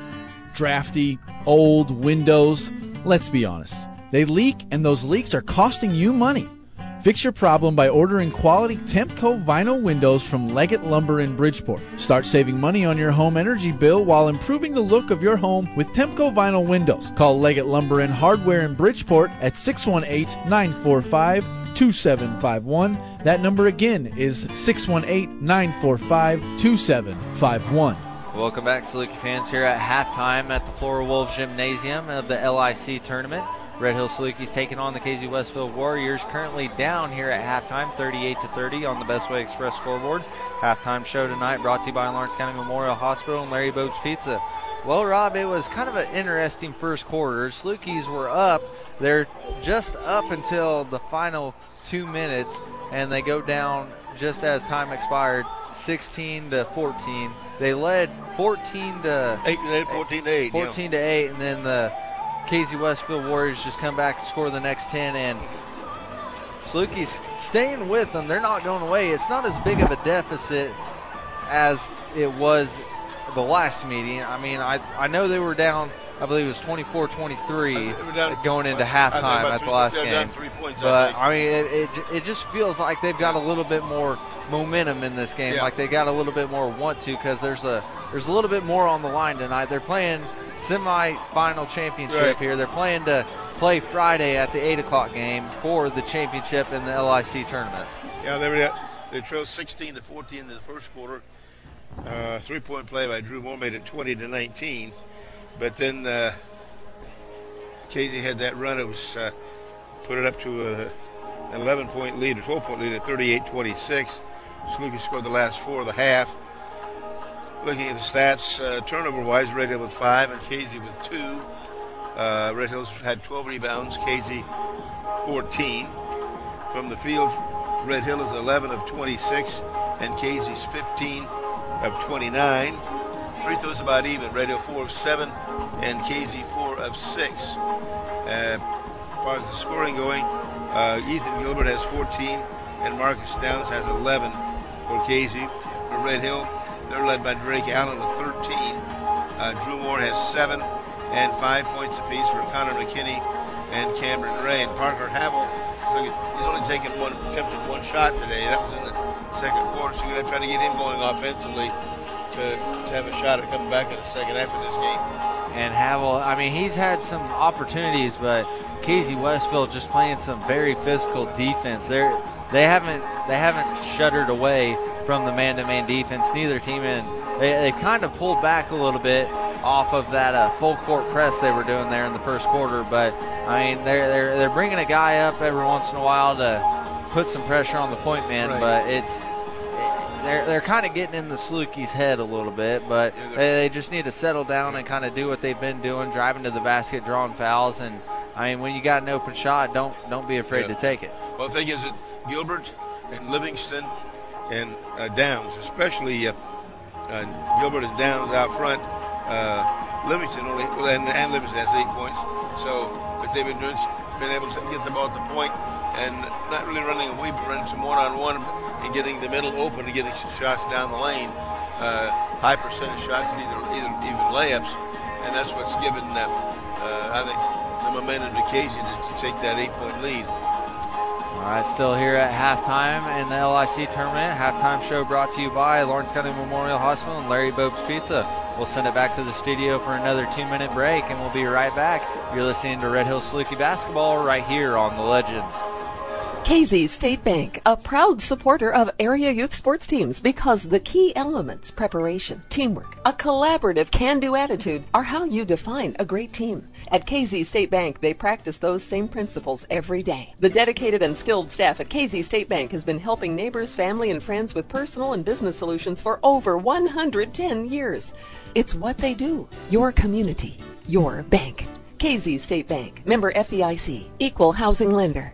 Drafty, old windows. Let's be honest. They leak, and those leaks are costing you money. Fix your problem by ordering quality Tempco vinyl windows from Leggett Lumber in Bridgeport. Start saving money on your home energy bill while improving the look of your home with Tempco vinyl windows. Call Leggett Lumber and Hardware in Bridgeport at six one eight, nine four five, two seven five one. That number again is six one eight, nine four five, two seven five one. Welcome back, Saluki fans, here at halftime at the Flora Wolves Gymnasium of the L I C tournament. Red Hill Salukis taking on the K Z Westfield Warriors, currently down here at halftime, thirty-eight to thirty on the Best Way Express scoreboard. Halftime show tonight brought to you by Lawrence County Memorial Hospital and Larry Bode's Pizza. Well, Rob, it was kind of an interesting first quarter. Salukis were up. They're just up until the final two minutes, and they go down just as time expired, sixteen to fourteen. They led fourteen to eight. They led fourteen to eight. fourteen yeah. to eight, and then the K Z Westfield Warriors just come back and score the next ten. And Salukis staying with them. They're not going away. It's not as big of a deficit as it was the last meeting. I mean, I I know they were down. I believe it was twenty-four twenty-three going into halftime at the last game. Points, but, I, I mean, it, it it just feels like they've got a little bit more momentum in this game, yeah. Like they got a little bit more want to, because there's a there's a little bit more on the line tonight. They're playing semi-final championship right. here. They're playing to play Friday at the eight o'clock game for the championship in the L I C tournament. Yeah, they were they trailed sixteen to fourteen in the first quarter. Uh, three-point play by Drew Moore made it twenty to nineteen. But then uh, K Z had that run. It was uh, put it up to a, an eleven-point lead, a twelve-point lead at thirty-eight twenty-six. Saluki scored the last four of the half. Looking at the stats, uh, turnover-wise, Red Hill with five and K Z with two. Uh, Red Hills had twelve rebounds, K Z fourteen. From the field, Red Hill is eleven of twenty-six, and K Z's fifteen of twenty-nine. Free throws about even. Red Hill four of seven, and K Z four of six. Uh, as far as the scoring going, uh, Ethan Gilbert has fourteen, and Marcus Downs has eleven for K Z. For Red Hill, they're led by Drake Allen with thirteen. Uh, Drew Moore has seven, and five points apiece for Connor McKinney and Cameron Ray. And Parker Havel, so he's only taken one, attempted one shot today. That was in the second quarter, so you're going to try to get him going offensively. to, to have a shot at coming back in the second half of this game. And Havel, I mean, he's had some opportunities, but Casey Westfield just playing some very physical defense. They're, they haven't they haven't shuttered away from the man-to-man defense. Neither team, and they they kind of pulled back a little bit off of that uh, full court press they were doing there in the first quarter. But I mean, they're they're they're bringing a guy up every once in a while to put some pressure on the point man, right. But it's they're they're kind of getting in the Salukis' head a little bit. But yeah, they, they just need to settle down and kind of do what they've been doing, driving to the basket, drawing fouls, and I mean, when you got an open shot, don't don't be afraid yeah. to take it. Well, the thing is that Gilbert and Livingston and uh, Downs, especially uh, uh, Gilbert and Downs out front. Uh, Livingston only, well, and, and Livingston has eight points. So, but they've been doing, been able to get the ball at the point and not really running away, but running some one-on-one and getting the middle open and getting some shots down the lane. Uh, high percentage shots, and either, either even layups, and that's what's given them, uh, I think, the momentum to Casey to, to take that eight-point lead. All right, still here at halftime in the L I C tournament. Halftime show brought to you by Lawrence County Memorial Hospital and Larry Bobe's Pizza. We'll send it back to the studio for another two-minute break, and we'll be right back. You're listening to Red Hills Saluki Basketball right here on The Legend. K Z State Bank, a proud supporter of area youth sports teams because the key elements, preparation, teamwork, a collaborative can-do attitude are how you define a great team. At K Z State Bank, they practice those same principles every day. The dedicated and skilled staff at K Z State Bank has been helping neighbors, family, and friends with personal and business solutions for over one hundred ten years. It's what they do. Your community, your bank. K Z State Bank, member F D I C, equal housing lender.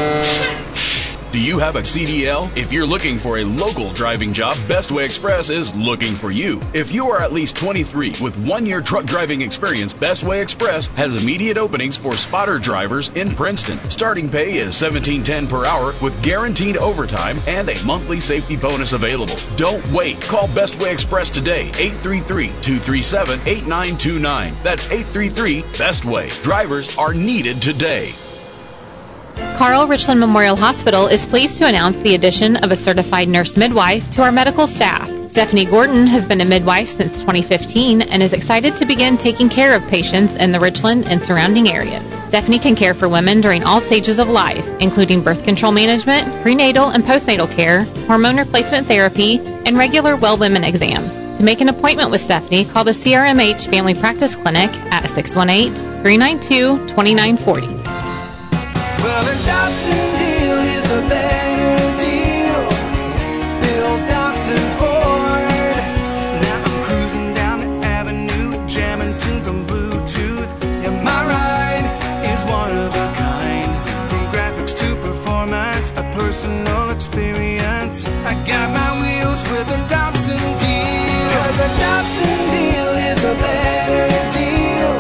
Do you have a C D L? If you're looking for a local driving job, Bestway Express is looking for you. If you are at least twenty-three with one-year truck driving experience, Bestway Express has immediate openings for spotter drivers in Princeton. Starting pay is seventeen ten per hour with guaranteed overtime and a monthly safety bonus available. Don't wait. Call Bestway Express today, eight three three, two three seven, eight nine two nine. That's eight three three, Bestway. Drivers are needed today. Carl Richland Memorial Hospital is pleased to announce the addition of a certified nurse midwife to our medical staff. Stephanie Gordon has been a midwife since twenty fifteen and is excited to begin taking care of patients in the Richland and surrounding areas. Stephanie can care for women during all stages of life, including birth control management, prenatal and postnatal care, hormone replacement therapy, and regular well women exams. To make an appointment with Stephanie, call the C R M H Family Practice Clinic at six one eight, three nine two, two nine four zero. Well, the Dobson deal is a better deal. Bill Dobson Ford. Now I'm cruising down the avenue, jamming tunes on Bluetooth. Yeah, my ride is one of a kind. From graphics to performance, a personal experience. I got my wheels with a Dobson deal. 'Cause a Dobson deal is a better deal.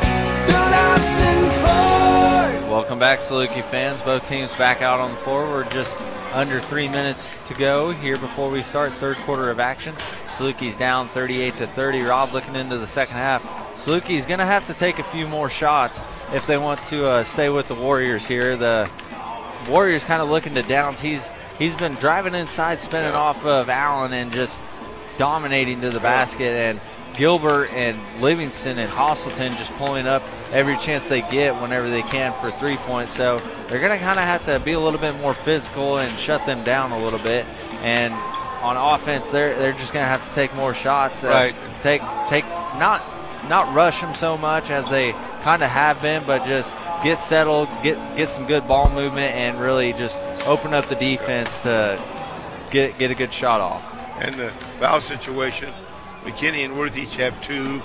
Bill Dobson Ford. Welcome back, Saluki fans. Both teams back out on the floor. We're just under three minutes to go here before we start third quarter of action. Saluki's down thirty-eight to thirty. Rob looking into the second half. Saluki's going to have to take a few more shots if they want to uh, stay with the Warriors here. The Warriors kind of looking to Downs. He's he's been driving inside, spinning off of Allen, and just dominating to the basket. And Gilbert and Livingston and Hostleton just pulling up every chance they get whenever they can for three points. So they're going to kind of have to be a little bit more physical and shut them down a little bit. And on offense, they're they're just going to have to take more shots. Uh, right. Take take not not rush them so much as they kind of have been, but just get settled, get get some good ball movement, and really just open up the defense to get get a good shot off. And the foul situation, McKinney and Worth each have two,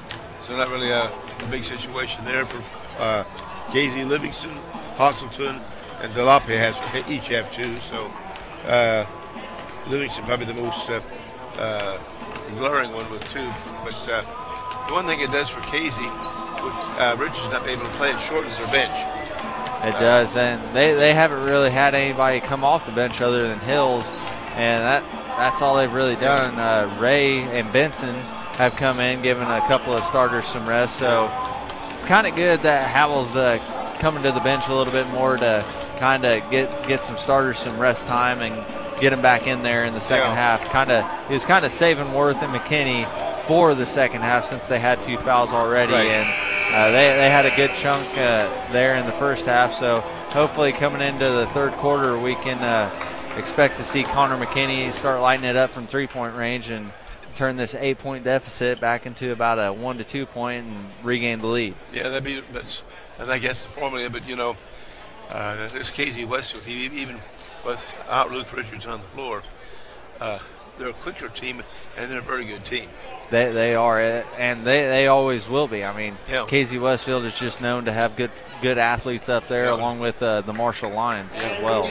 so not really a, a big situation there for uh, Casey, Livingston, Hostleton, and Delape has each have two. So uh, Livingston probably the most uh, uh, glaring one with two. But uh, the one thing it does for Casey, with uh, Richards not being able to play, it shortens their bench. It uh, does, and they they haven't really had anybody come off the bench other than Hills, and that. That's all they've really done. Uh, Ray and Benson have come in, given a couple of starters some rest. So it's kind of good that Havel's uh, coming to the bench a little bit more to kind of get, get some starters some rest time and get him back in there in the second Yeah. half. Kind of, he was kind of saving Worth and McKinney for the second half since they had two fouls already, Right. and uh, they they had a good chunk uh, there in the first half. So hopefully, coming into the third quarter, we can uh, expect to see Connor McKinney start lighting it up from three-point range and turn this eight-point deficit back into about a one to two point and regain the lead. Yeah, that'd be that's, and I guess the formula. But you know, uh, this K Z Westfield team, even without Luke Richards on the floor, uh, they're a quicker team and they're a very good team. They they are, and they, they always will be. I mean, Yeah. K Z Westfield is just known to have good good athletes up there, Yeah. along with uh, the Marshall Lions as well.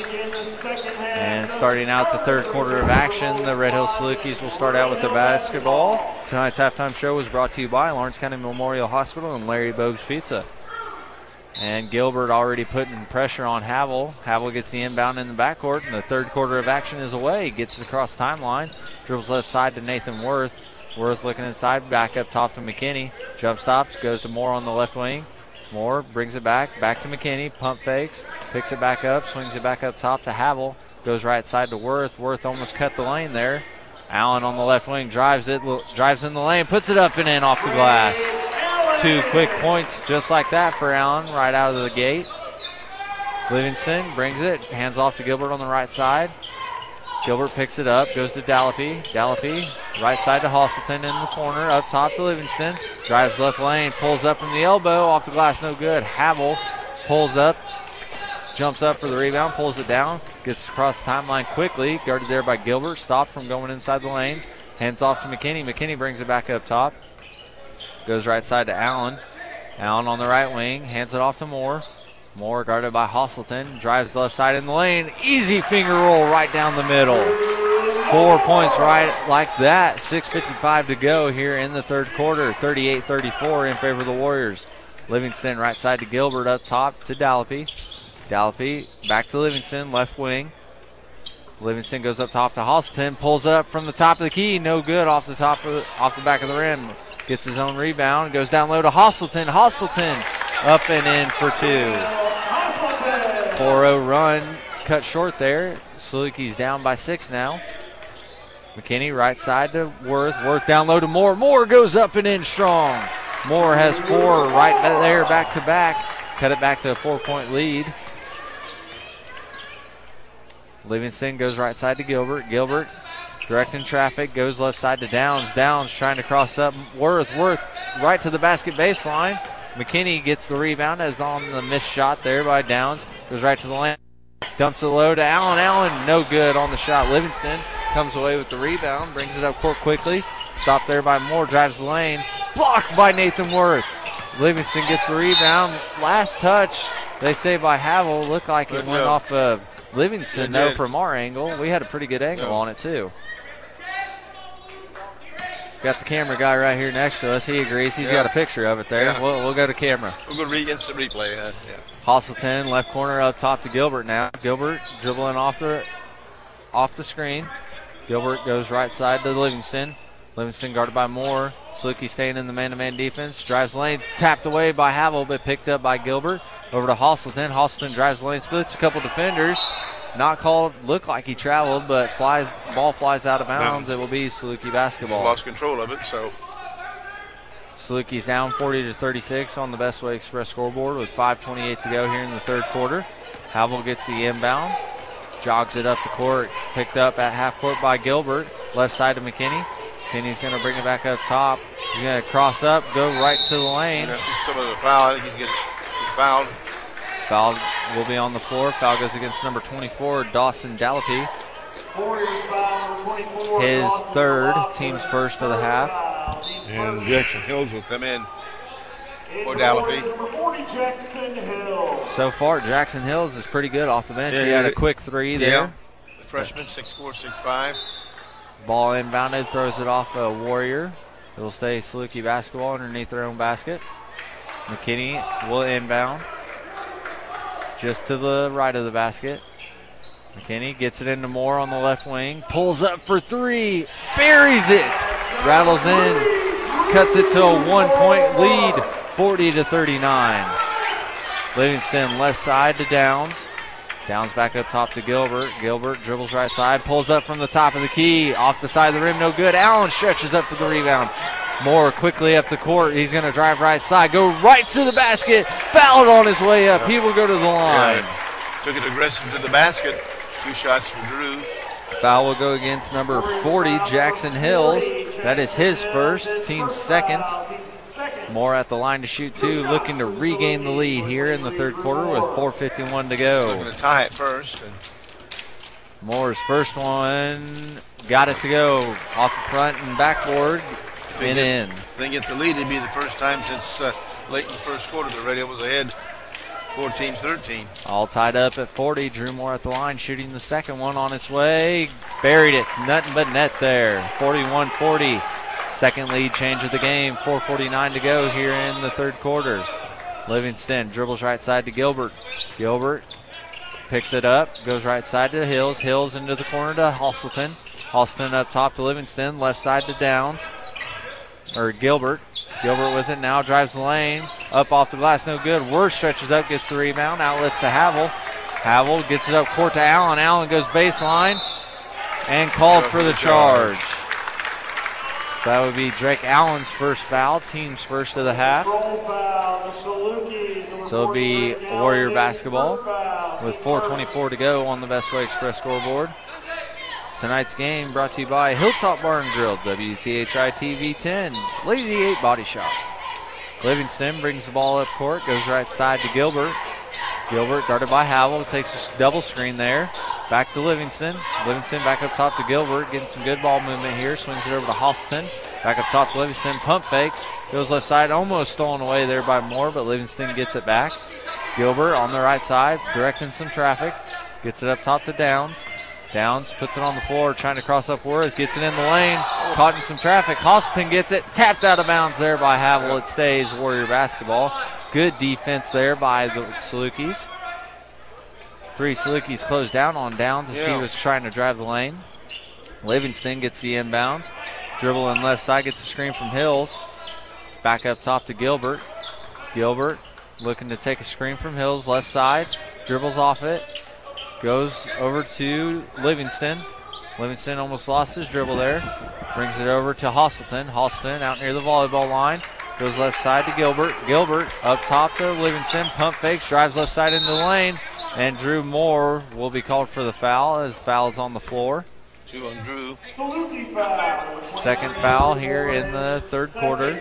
And starting out the third quarter of action, the Red Hill Salukis will start out with the basketball. Tonight's halftime show was brought to you by Lawrence County Memorial Hospital and Larry Bogues Pizza. And Gilbert already putting pressure on Havel. Havel gets the inbound in the backcourt, and the third quarter of action is away. Gets it across the timeline, dribbles left side to Nathan Worth. Worth looking inside, back up top to McKinney. Jump stops, goes to Moore on the left wing. Moore brings it back, back to McKinney. Pump fakes, picks it back up, swings it back up top to Havel. Goes right side to Worth. Worth almost cut the lane there. Allen on the left wing drives it, drives in the lane, puts it up and in off the glass. Two quick points just like that for Allen right out of the gate. Livingston brings it, hands off to Gilbert on the right side. Gilbert picks it up, goes to Dallapy. Dallapy, right side to Hostleton in the corner, up top to Livingston. Drives left lane, pulls up from the elbow, off the glass, no good. Havel pulls up, jumps up for the rebound, pulls it down, gets across the timeline quickly, guarded there by Gilbert, stopped from going inside the lane. Hands off to McKinney. McKinney brings it back up top. Goes right side to Allen. Allen on the right wing, hands it off to Moore. Moore guarded by Hostleton, drives left side in the lane. Easy finger roll right down the middle. Four points right like that. six fifty-five to go here in the third quarter. thirty-eight thirty-four in favor of the Warriors. Livingston right side to Gilbert, up top to Dallapy. Dallapy back to Livingston, left wing. Livingston goes up top to Hostleton, pulls up from the top of the key, no good off the top of the, off the back of the rim. Gets his own rebound, goes down low to Hostleton. Hostleton up and in for two. four oh run cut short there. Salukis down by six now. McKinney right side to Worth. Worth down low to Moore. Moore goes up and in strong. Moore has four right there back to back. Cut it back to a four-point lead. Livingston goes right side to Gilbert. Gilbert directing traffic, goes left side to Downs. Downs trying to cross up Worth. Worth right to the basket baseline. McKinney gets the rebound as on the missed shot there by Downs. Goes right to the lane. Dumps it low to Allen. Allen no good on the shot. Livingston comes away with the rebound. Brings it up court quickly. Stopped there by Moore. Drives the lane. Blocked by Nathan Worth. Livingston gets the rebound. Last touch, they say by Havel. Looked like it Good went job. off of Livingston, It though, did. from our angle. We had a pretty good angle Yeah. on it, too. Got the camera guy right here next to us. He agrees. He's Yeah. got a picture of it there. Yeah. We'll, we'll go to camera. We're going to re instant replay. Uh, yeah. Hostleton, left corner up top to Gilbert now. Gilbert dribbling off the off the screen. Gilbert goes right side to Livingston. Livingston guarded by Moore. Saluki staying in the man-to-man defense. Drives lane, tapped away by Havel, but picked up by Gilbert. Over to Hostleton. Hostleton drives lane, splits a couple defenders. Not called, looked like he traveled, but flies ball flies out of bounds. It will be Saluki basketball. Lost control of it, so Salukis down forty to thirty-six on the Best Way Express scoreboard with five twenty-eight to go here in the third quarter. Havel gets the inbound, jogs it up the court, picked up at half court by Gilbert, left side to McKinney. McKinney's going to bring it back up top. He's going to cross up, go right to the lane. that's some of the foul. I think he's getting he's fouled. Foul will be on the floor. Foul goes against number twenty-four, Dawson Dallapy. His third, team's first of the half. And Jackson Hills will come in for Dallapy. So far, Jackson Hills is pretty good off the bench. Yeah, he had yeah. a quick three Yeah. there. The freshman, six four, six five. Ball inbounded, throws it off a Warrior. It'll stay Saluki basketball underneath their own basket. McKinney will inbound just to the right of the basket. McKinney gets it into Moore on the left wing. Pulls up for three. Buries it. Rattles in. Cuts it to a one-point lead, forty to thirty-nine. Livingston left side to Downs. Downs back up top to Gilbert. Gilbert dribbles right side, pulls up from the top of the key. Off the side of the rim, no good. Allen stretches up for the rebound. Moore quickly up the court. He's going to drive right side, go right to the basket. Fouled on his way up. He will go to the line. Yeah. Took it aggressive to the basket. Two shots for Drew. Foul will go against number forty, Jackson Hills. That is his first, team's second. Moore at the line to shoot two, looking to regain the lead here in the third quarter with four fifty-one to go. Looking to tie it first. And Moore's first one, got it to go off the front and backboard and in. If they get the lead, it'd be the first time since uh, late in the first quarter the Radio was ahead fourteen thirteen. All tied up at forty. Drew Moore at the line, shooting the second one on its way. Buried it, nothing but net there. forty-one forty. Second lead change of the game. four forty-nine to go here in the third quarter. Livingston dribbles right side to Gilbert. Gilbert picks it up, goes right side to Hills. Hills into the corner to Hostleton. Hostleton up top to Livingston. Left side to Downs. Or Gilbert. Gilbert with it now, drives the lane. Up off the glass, no good. Worth stretches up, gets the rebound. Outlets to Havel. Havel gets it up court to Allen. Allen goes baseline and called for the charge. So that would be Drake Allen's first foul, team's first of the half. So it'll be Warrior basketball with four twenty-four to go on the Best Way Express scoreboard. Tonight's game brought to you by Hilltop Bar and Grill, W T H I T V ten, Lazy eight Body Shop. Livingston brings the ball up court, goes right side to Gilbert. Gilbert guarded by Havel, takes a double screen there. Back to Livingston. Livingston back up top to Gilbert, getting some good ball movement here. Swings it over to Hoston. Back up top to Livingston, pump fakes. Goes left side, almost stolen away there by Moore, but Livingston gets it back. Gilbert on the right side, directing some traffic. Gets it up top to Downs. Downs puts it on the floor, trying to cross up Worth, gets it in the lane, caught in some traffic. Hoston gets it, tapped out of bounds there by Havel. It stays Warrior basketball. Good defense there by the Salukis. Three Salukis closed down on Downs as yeah. he was trying to drive the lane. Livingston gets the inbounds. Dribble in left side, gets a screen from Hills. Back up top to Gilbert. Gilbert looking to take a screen from Hills, left side. Dribbles off it. Goes over to Livingston. Livingston almost lost his dribble there. Brings it over to Hostleton. Hostleton out near the volleyball line. Goes left side to Gilbert. Gilbert up top to Livingston. Pump fakes. Drives left side into the lane. And Drew Moore will be called for the foul as foul is on the floor. Two on Drew. Second foul here in the third quarter.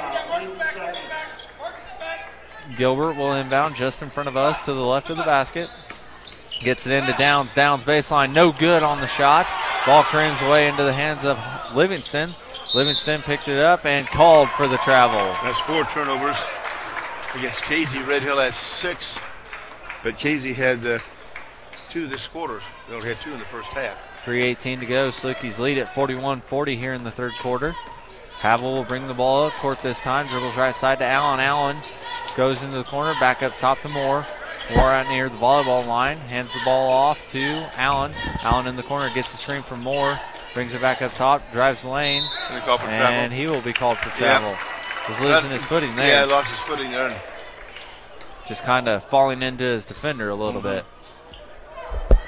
Gilbert will inbound just in front of us to the left of the basket. Gets it into Downs. Downs baseline, no good on the shot. Ball creams away into the hands of Livingston. Livingston picked it up and called for the travel. That's four turnovers against Casey. Red Hill has six, but Casey had uh, two this quarter. They only had two in the first half. three eighteen to go. Salukis lead at forty-one forty here in the third quarter. Havel will bring the ball up court this time. Dribbles right side to Allen. Allen goes into the corner, back up top to Moore. Moore out near the volleyball line, hands the ball off to Allen. Allen in the corner gets the screen from Moore, brings it back up top, drives the lane, and travel. He will be called for travel. Yeah. Was losing that, his footing there. Yeah, lost his footing there. Just kind of falling into his defender a little mm-hmm. bit.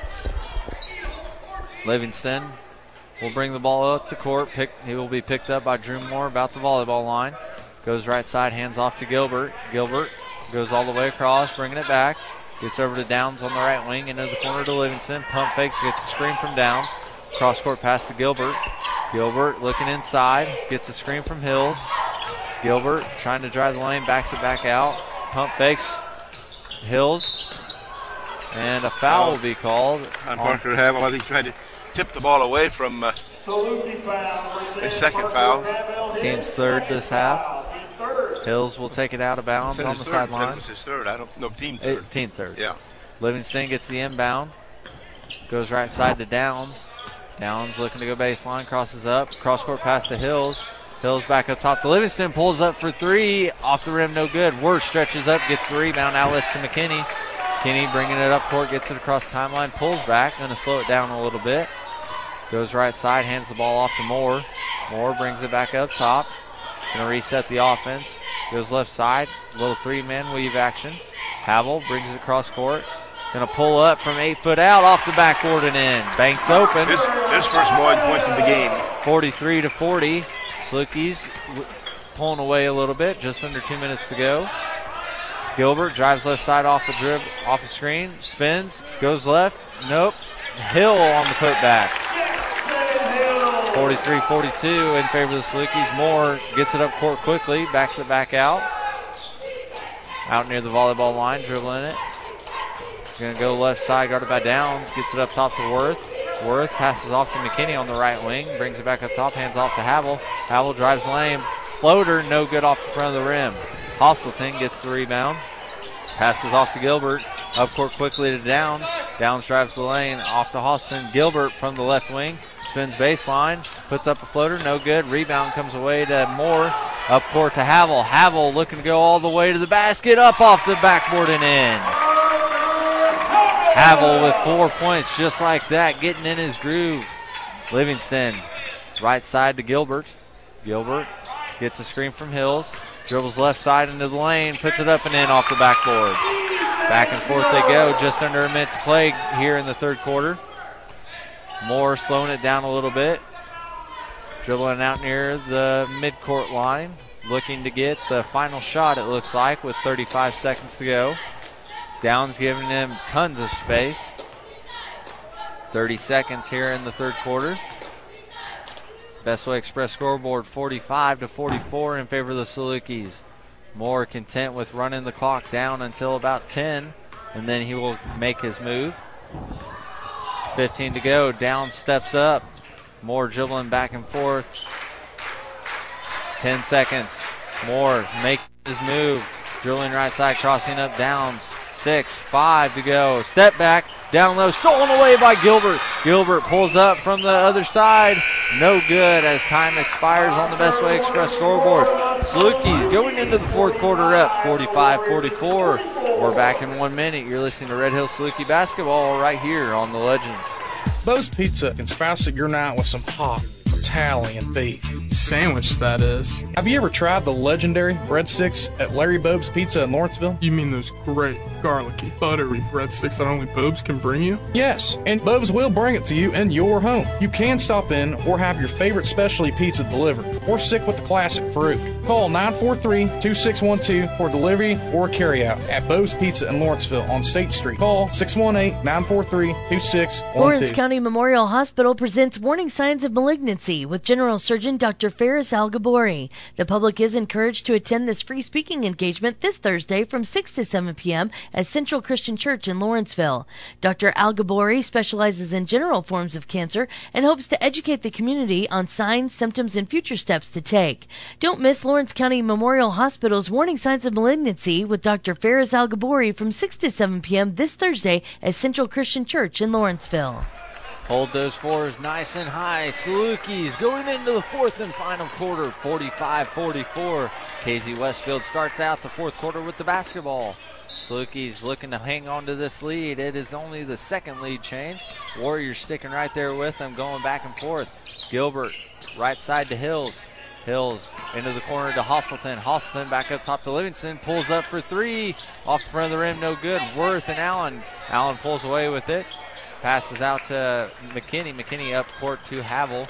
Livingston will bring the ball up the court. Pick, he will be picked up by Drew Moore about the volleyball line. Goes right side, hands off to Gilbert. Gilbert goes all the way across, bringing it back. Gets over to Downs on the right wing, into the corner to Livingston. Pump fakes, gets a screen from Downs. Cross-court pass to Gilbert. Gilbert looking inside, gets a screen from Hills. Gilbert trying to drive the lane, backs it back out. Pump fakes, Hills. And a foul will be called. On Parker Havel, I think he tried to tip the ball away from uh, his second foul. Team's third this half. Hills will take it out of bounds on the sideline. It was his third. I don't know. Team third. It, team third. Yeah. Livingston gets the inbound. Goes right side to Downs. Downs looking to go baseline. Crosses up. Cross-court pass to Hills. Hills back up top to Livingston. Pulls up for three. Off the rim, no good. Worth stretches up. Gets the rebound. Outlets to McKinney. McKinney bringing it up court. Gets it across the timeline. Pulls back. Going to slow it down a little bit. Goes right side. Hands the ball off to Moore. Moore brings it back up top. Going to reset the offense. Goes left side. Little three-man weave action. Havel brings it across court. Going to pull up from eight foot out off the backboard and in. Banks open. His, his first Moylan points of the game. forty-three to forty. Salukis pulling away a little bit. Just under two minutes to go. Gilbert drives left side off the drib, off the screen. Spins. Goes left. Nope. Hill on the putback. forty-three forty-two in favor of the Salukis. Moore gets it up court quickly. Backs it back out. Out near the volleyball line. Dribbling it. Going to go left side, guarded by Downs. Gets it up top to Worth. Worth passes off to McKinney on the right wing. Brings it back up top, hands off to Havel. Havel drives lane. Floater, no good off the front of the rim. Hostleton gets the rebound. Passes off to Gilbert. Up court quickly to Downs. Downs drives the lane off to Hostleton. Gilbert from the left wing. Spins baseline. Puts up a floater, no good. Rebound comes away to Moore. Up court to Havel. Havel looking to go all the way to the basket. Up off the backboard and in. Havel with four points just like that, getting in his groove. Livingston, right side to Gilbert. Gilbert gets a screen from Hills. Dribbles left side into the lane, puts it up and in off the backboard. Back and forth they go, just under a minute to play here in the third quarter. Moore slowing it down a little bit. Dribbling out near the midcourt line. Looking to get the final shot, it looks like, with thirty-five seconds to go. Downs giving him tons of space. thirty seconds here in the third quarter. Bestway Express scoreboard forty-five to forty-four in favor of the Salukis. Moore content with running the clock down until about ten, and then he will make his move. fifteen to go. Downs steps up. Moore dribbling back and forth. ten seconds. Moore making his move. Dribbling right side, crossing up Downs. Six, five to go. Step back, down low, stolen away by Gilbert. Gilbert pulls up from the other side. No good as time expires on the Bestway Express scoreboard. Salukis going into the fourth quarter up, forty-five forty-four. We're back in one minute. You're listening to Red Hill Saluki basketball right here on The Legend. Bo's Pizza can spice up your night with some hot Italian beef. Sandwich, that is. Have you ever tried the legendary breadsticks at Larry Bob's Pizza in Lawrenceville? You mean those great, garlicky, buttery breadsticks that only Bob's can bring you? Yes, and Bob's will bring it to you in your home. You can stop in or have your favorite specialty pizza delivered, or stick with the classic Farouk. Call nine four three, two six one two for delivery or carryout at Bob's Pizza in Lawrenceville on State Street. Call six one eight, nine four three, two six one two. Lawrence County Memorial Hospital presents Warning Signs of Malignancy with General Surgeon Doctor Faris Al-Gabori. The public is encouraged to attend this free speaking engagement this Thursday from six to seven p.m. at Central Christian Church in Lawrenceville. Doctor Al-Gabori specializes in general forms of cancer and hopes to educate the community on signs, symptoms, and future steps to take. Don't miss Lawrence County Memorial Hospital's Warning Signs of Malignancy with Doctor Faris Al-Gabori from six to seven p.m. this Thursday at Central Christian Church in Lawrenceville. Hold those fours nice and high. Salukis going into the fourth and final quarter, forty-five forty-four. K Z Westfield starts out the fourth quarter with the basketball. Salukis looking to hang on to this lead. It is only the second lead change. Warriors sticking right there with them, going back and forth. Gilbert, right side to Hills. Hills into the corner to Hostleton. Hostleton back up top to Livingston. Pulls up for three. Off the front of the rim, no good. Worth and Allen. Allen pulls away with it. Passes out to McKinney. McKinney up court to Havel.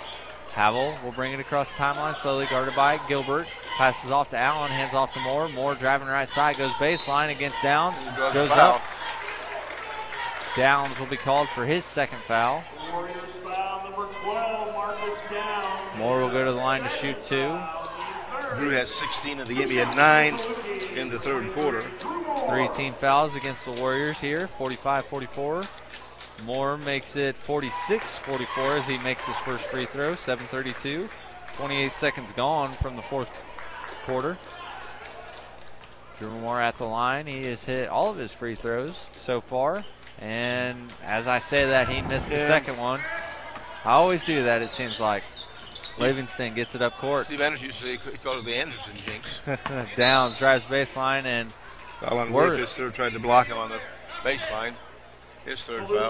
Havel will bring it across the timeline, slowly guarded by Gilbert. Passes off to Allen, hands off to Moore. Moore driving right side, goes baseline against Downs. Goes up. Downs will be called for his second foul. Warriors foul number twelve, Marcus Downs. Moore will go to the line to shoot two. Drew has sixteen of the game. He had nine in the third quarter. Three team fouls against the Warriors here, forty-five forty-four. Moore makes it forty-six forty-four as he makes his first free throw, seven thirty-two. twenty-eight seconds gone from the fourth quarter. Drew Moore at the line. He has hit all of his free throws so far. And as I say that, he missed the yeah. second one. I always do that, it seems like. Livingston gets it up court. Steve Anderson used to say he called it the Anderson jinx. Downs drives baseline and Alan Worth is third, tried to block him on the baseline. His third foul.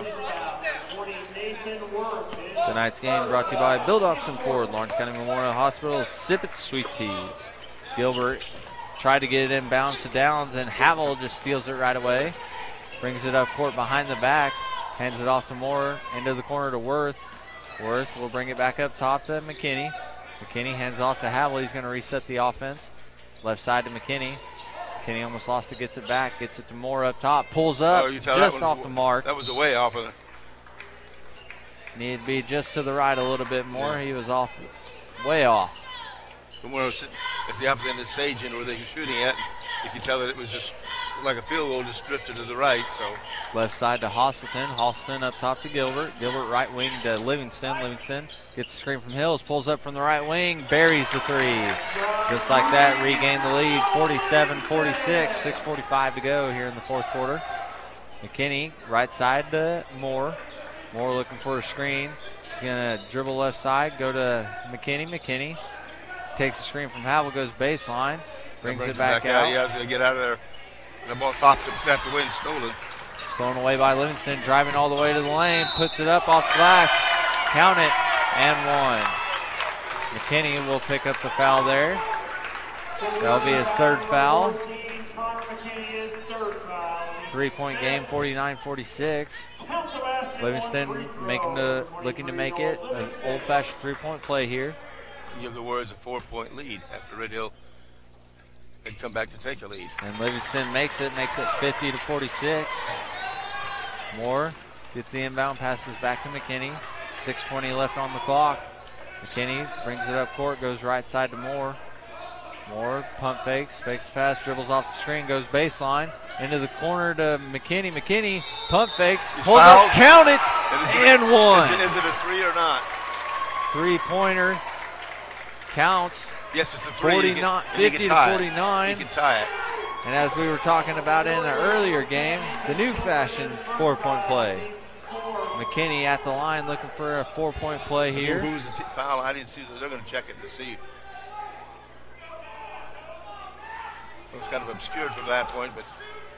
Tonight's game brought to you by Bill Dobson Ford, Lawrence County Memorial Hospital, Sip It Sweet Teas. Gilbert tried to get it inbounds to Downs, and Havel just steals it right away. brings it up court behind the back, hands it off to Moore, into the corner to Worth. Worth will bring it back up top to McKinney. McKinney hands off to Havel. He's going to reset the offense. Left side to McKinney. McKinney almost lost it, gets it back, gets it to Moore up top, pulls up, oh, you tell just that off was, the mark. That was away off of it. Need to be just to the right a little bit more. Yeah. He was off, way off. From where it's at the opposite end of the stage end where they were shooting at, you can tell that it was just like a field goal, just drifted to the right. So left side to Hostelton. Hostelton up top to Gilbert. Gilbert right wing to Livingston. Livingston gets the screen from Hills, pulls up from the right wing, buries the three. Just like that, regained the lead, forty-seven forty-six, six forty-five to go here in the fourth quarter. McKinney right side to Moore. Moore looking for a screen. He's going to dribble left side, go to McKinney. McKinney takes the screen from Havel, goes baseline, brings, brings it back, back out. out. He has to get out of there. The ball stopped after the wind stolen. Stolen away by Livingston, driving all the way to the lane, puts it up off the glass, count it, and one. McKinney will pick up the foul there. That'll be his third foul. Three-point game, forty-nine forty-six. Livingston making the, looking to make it an old-fashioned three-point play here. Give the Warriors a four-point lead after Red Hill had come back to take a lead. And Livingston makes it, makes it fifty to forty-six. Moore gets the inbound, passes back to McKinney. six twenty left on the clock. McKinney brings it up court, goes right side to Moore. Moore pump fakes, fakes the pass, dribbles off the screen, goes baseline. Into the corner to McKinney. McKinney pump fakes, hold up, count it, and, and one. Is it, is it a three or not? Three-pointer counts. Yes, it's a three. forty-nine, can, fifty to forty-nine. He can tie it. And as we were talking about in an earlier game, the new fashion four-point play. McKinney at the line looking for a four-point play here. Who was the t- foul? I didn't see. They're going to check it to see. It was kind of obscured from that point, but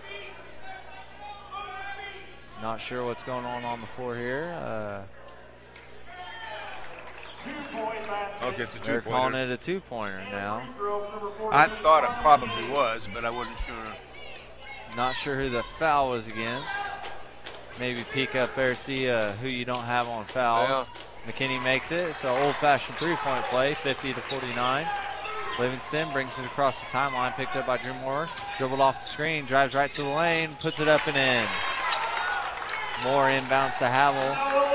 not sure what's going on on the floor here. Uh, okay, it's a two-pointer. They're calling it a two-pointer now. I thought it probably was, but I wasn't sure. Not sure who the foul was against. Maybe peek up there, see uh, who you don't have on fouls. Yeah. McKinney makes it. So old-fashioned three-point play, fifty to forty-nine. Livingston brings it across the timeline, picked up by Drew Moore. Dribbled off the screen, drives right to the lane, puts it up and in. Moore inbounds to Havel.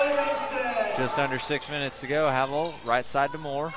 Just under six minutes to go. Havel right side to Moore.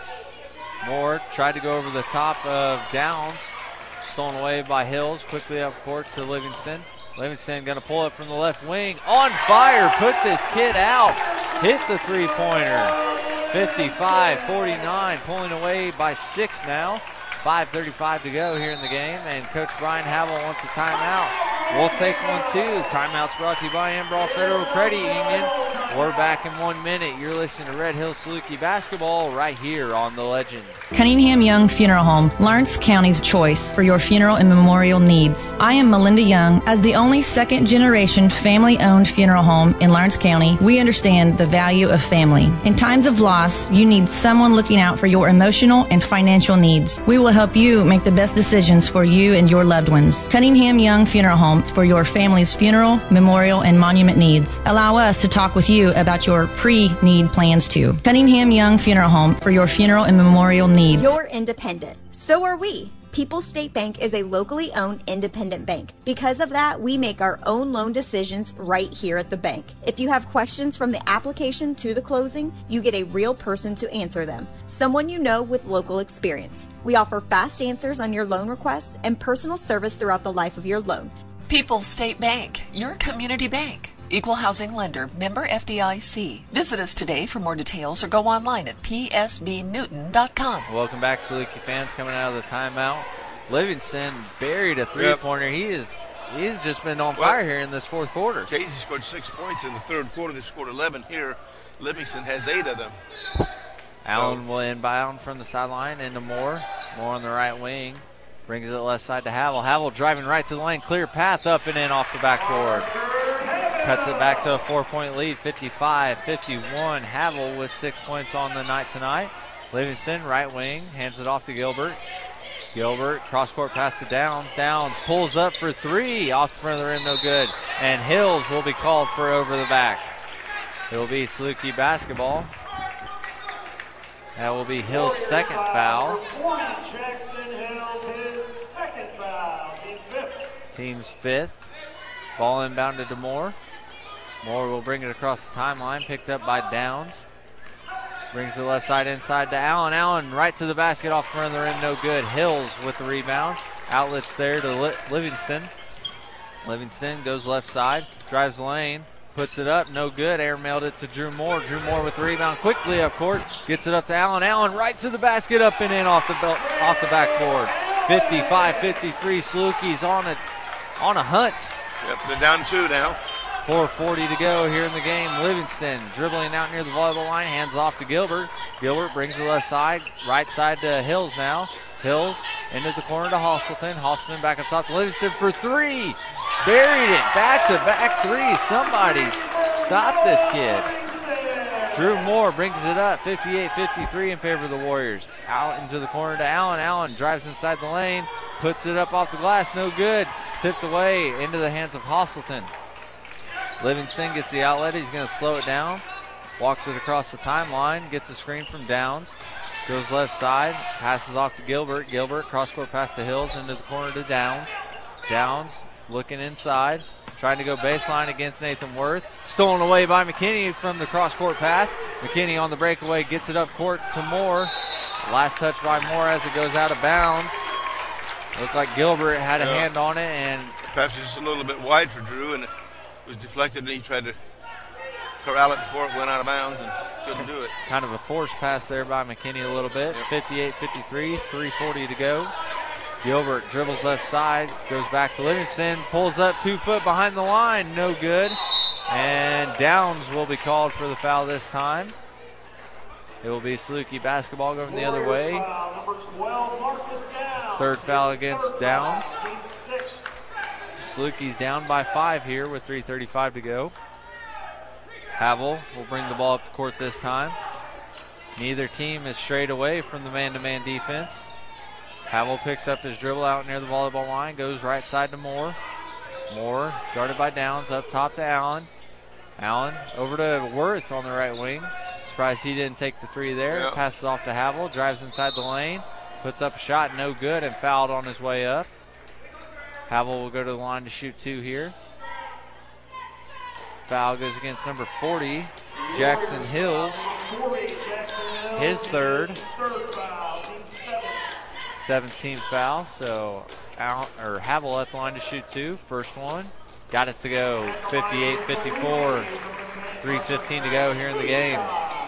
Moore tried to go over the top of Downs. Stolen away by Hills. Quickly up court to Livingston. Livingston going to pull it from the left wing. On fire. Put this kid out. Hit the three-pointer. fifty-five forty-nine. Pulling away by six now. five thirty-five to go here in the game. And Coach Brian Havel wants a timeout. We'll take one too. Timeout's brought to you by Ambraw Federal Credit Union. We're back in one minute. You're listening to Red Hill Saluki basketball right here on The Legend. Cunningham Young Funeral Home, Lawrence County's choice for your funeral and memorial needs. I am Melinda Young. As the only second-generation family-owned funeral home in Lawrence County, we understand the value of family. In times of loss, you need someone looking out for your emotional and financial needs. We will help you make the best decisions for you and your loved ones. Cunningham Young Funeral Home for your family's funeral, memorial, and monument needs. Allow us to talk with you about your pre-need plans too. Cunningham Young Funeral Home for your funeral and memorial needs. You're independent. So are we. People's State Bank is a locally owned independent bank. Because of that, we make our own loan decisions right here at the bank. If you have questions from the application to the closing, you get a real person to answer them. Someone you know with local experience. We offer fast answers on your loan requests and personal service throughout the life of your loan. People's State Bank, your community bank. Equal housing lender, member F D I C. Visit us today for more details or go online at p s b newton dot com. Welcome back, Saluki fans. Coming out of the timeout, Livingston buried a three-pointer. Yep. He is he's just been on fire well, here in this fourth quarter. Casey scored six points in the third quarter. They scored eleven here. Livingston has eight of them. Allen so. will inbound from the sideline into Moore. Moore on the right wing. Brings it left side to Havel. Havel driving right to the lane. Clear path up and in off the backboard. Cuts it back to a four-point lead, fifty-five fifty-one. Havel with six points on the night tonight. Livingston, right wing, hands it off to Gilbert. Gilbert, cross-court pass to Downs. Downs pulls up for three. Off the front of the rim, no good. And Hills will be called for over the back. It will be Saluki basketball. That will be Hill's second foul. Team's fifth. Ball inbounded to Moore. Moore will bring it across the timeline, picked up by Downs. Brings the left side inside to Allen. Allen right to the basket, off front of the rim, no good. Hills with the rebound. Outlets there to Li- Livingston. Livingston goes left side, drives the lane, puts it up, no good. Air mailed it to Drew Moore. Drew Moore with the rebound quickly up court, gets it up to Allen. Allen right to the basket, up and in off the belt, off the backboard. fifty-five fifty-three, Salukis on a on a hunt. Yep, they're down two now. four forty to go here in the game. Livingston dribbling out near the volleyball line, hands off to Gilbert. Gilbert brings the left side, right side to Hills now. Hills into the corner to Hostleton. Hostleton back up top to Livingston for three. Buried it, back to back three. Somebody stop this kid. Drew Moore brings it up, fifty-eight fifty-three in favor of the Warriors. Out into the corner to Allen. Allen drives inside the lane, puts it up off the glass, no good. Tipped away into the hands of Hostleton. Livingston gets the outlet. He's going to slow it down. Walks it across the timeline. Gets a screen from Downs. Goes left side. Passes off to Gilbert. Gilbert, cross-court pass to Hills. Into the corner to Downs. Downs looking inside. Trying to go baseline against Nathan Worth. Stolen away by McKinney from the cross-court pass. McKinney on the breakaway. Gets it up court to Moore. Last touch by Moore as it goes out of bounds. Looked like Gilbert had a yeah. hand on it. And perhaps just a little bit wide for Drew, and was deflected, and he tried to corral it before it went out of bounds and couldn't do it. Kind of a forced pass there by McKinney a little bit. fifty-eight fifty-three, three forty to go. Gilbert dribbles left side, goes back to Livingston, pulls up two foot behind the line, no good. And Downs will be called for the foul this time. It will be Saluki basketball going the other way. Third foul against Downs. Saluki's down by five here with three thirty-five to go. Havel will bring the ball up the court this time. Neither team is strayed away from the man-to-man defense. Havel picks up his dribble out near the volleyball line, goes right side to Moore. Moore guarded by Downs, up top to Allen. Allen over to Worth on the right wing. Surprised he didn't take the three there. Yep. Passes off to Havel, drives inside the lane, puts up a shot, no good, and fouled on his way up. Havel will go to the line to shoot two here. Foul goes against number forty, Jackson Hills. His third. seventeenth foul, so Al, or Havel at the line to shoot two. First one. Got it to go. fifty-eight fifty-four. three fifteen to go here in the game.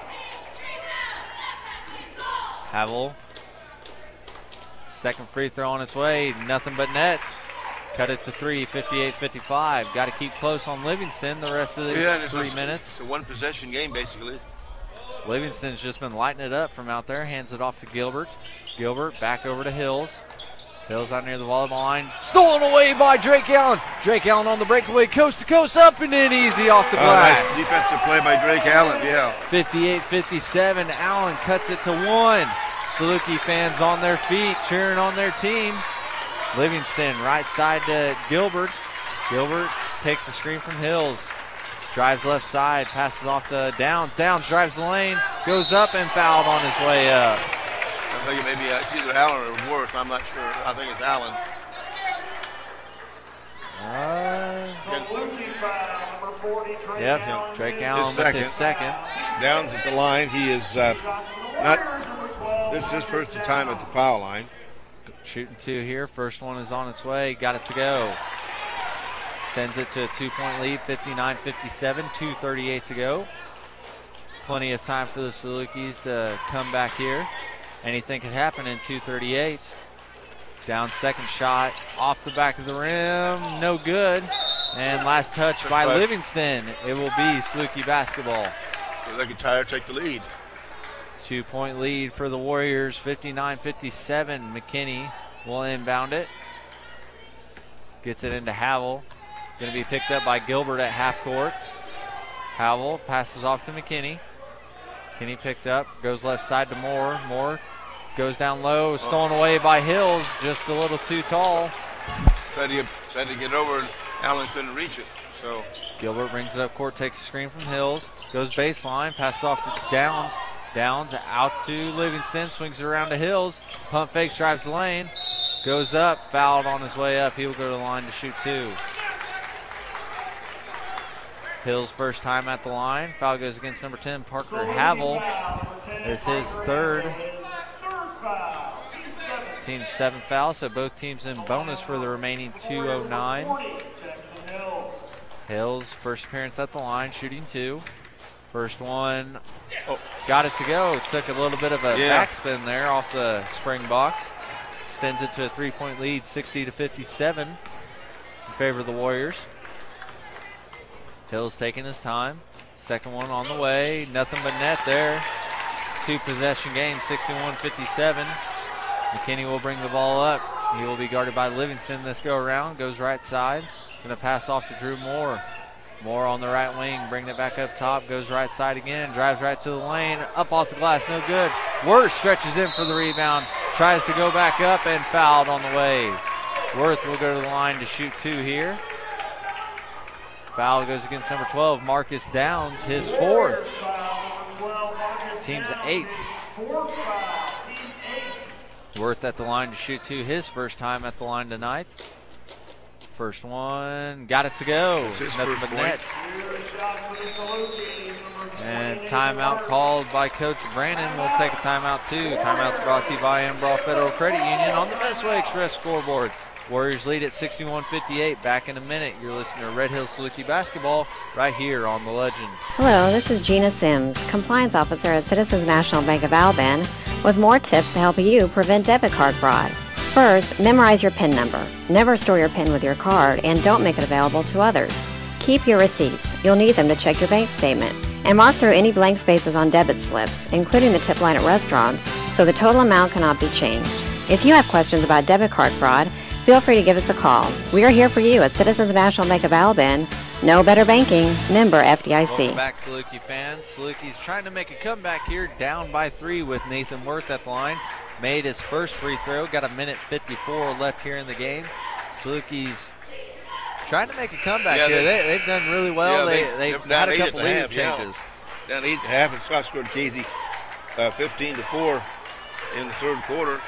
Havel. Second free throw on its way. Nothing but net. Cut it to three, fifty-eight fifty-five. Got to keep close on Livingston the rest of the yeah, three it's, minutes. It's a one-possession game, basically. Livingston's just been lighting it up from out there. Hands it off to Gilbert. Gilbert back over to Hills. Hills out near the volleyball line. Stolen away by Drake Allen. Drake Allen on the breakaway, coast to coast, up and in easy off the glass. Oh, nice defensive play by Drake Allen, yeah. fifty-eight fifty-seven. Allen cuts it to one. Saluki fans on their feet, cheering on their team. Livingston right side to Gilbert. Gilbert takes a screen from Hills. Drives left side, passes off to Downs. Downs drives the lane, goes up and fouled on his way up. I think maybe uh, it's either Allen or Worth. I'm not sure. I think it's Allen. Uh, yep, Drake Allen his with second. his second. Downs at the line. He is uh, not. This is his first time at the foul line. Shooting two here. First one is on its way. Got it to go. Extends it to a two-point lead, fifty-nine fifty-seven, two thirty-eight to go. Plenty of time for the Salukis to come back here. Anything could happen in two thirty-eight. Down second shot off the back of the rim. No good. And last touch by Livingston. It will be Saluki basketball. They can tire take the lead. Two-point lead for the Warriors, fifty-nine fifty-seven. McKinney will inbound it. Gets it into Havel. Going to be picked up by Gilbert at half court. Havel passes off to McKinney. McKinney picked up, goes left side to Moore. Moore goes down low, stolen away by Hills, just a little too tall. Tried to get, tried to get over, and Allen couldn't reach it. So Gilbert brings it up court, takes a screen from Hills, goes baseline, passes off to Downs. Downs out to Livingston, swings it around to Hills. Pump fakes, drives the lane, goes up, fouled on his way up. He will go to the line to shoot two. Hills' first time at the line. Foul goes against number ten, Parker Havel. It's his third. Team's seventh foul, so both teams in bonus for the remaining two oh nine. Hills, first appearance at the line, shooting two. First one, oh, got it to go. Took a little bit of a yeah. backspin there off the spring box. Extends it to a three-point lead, sixty to fifty-seven in favor of the Warriors. Hills taking his time. Second one on the way. Nothing but net there. Two possession game, sixty-one fifty-seven. McKinney will bring the ball up. He will be guarded by Livingston this go around. Goes right side. Going to pass off to Drew Moore. Moore on the right wing, bringing it back up top, goes right side again, drives right to the lane, up off the glass, no good. Worth stretches in for the rebound, tries to go back up and fouled on the way. Worth will go to the line to shoot two here. Foul goes against number twelve, Marcus Downs, his fourth. Team's eighth. Worth at the line to shoot two, his first time at the line tonight. First one, got it to go. Nothing but net. And timeout called by Coach Brandon. We'll take a timeout too. Timeout's brought to you by Ambrough Federal Credit Union on the Bestway Express scoreboard. Warriors lead at sixty-one fifty-eight. Back in a minute. You're listening to Red Hills Saluki basketball right here on The Legend. Hello, this is Gina Sims, Compliance Officer at Citizens National Bank of Alabama, with more tips to help you prevent debit card fraud. First, memorize your PIN number. Never store your PIN with your card and don't make it available to others. Keep your receipts. You'll need them to check your bank statement. And mark through any blank spaces on debit slips, including the tip line at restaurants, so the total amount cannot be changed. If you have questions about debit card fraud, feel free to give us a call. We are here for you at Citizens National Bank of Alabama. No better banking. Member F D I C. Welcome back, Saluki fans. Saluki's trying to make a comeback here, down by three with Nathan Worth at the line. Made his first free throw. Got a minute fifty-four left here in the game. Saluki's trying to make a comeback yeah, here. They, They, they've done really well. Yeah, they, they, they've had a couple lead changes. Yeah. Down eight and a half, and shot scored Casey uh, fifteen to four in the third quarter,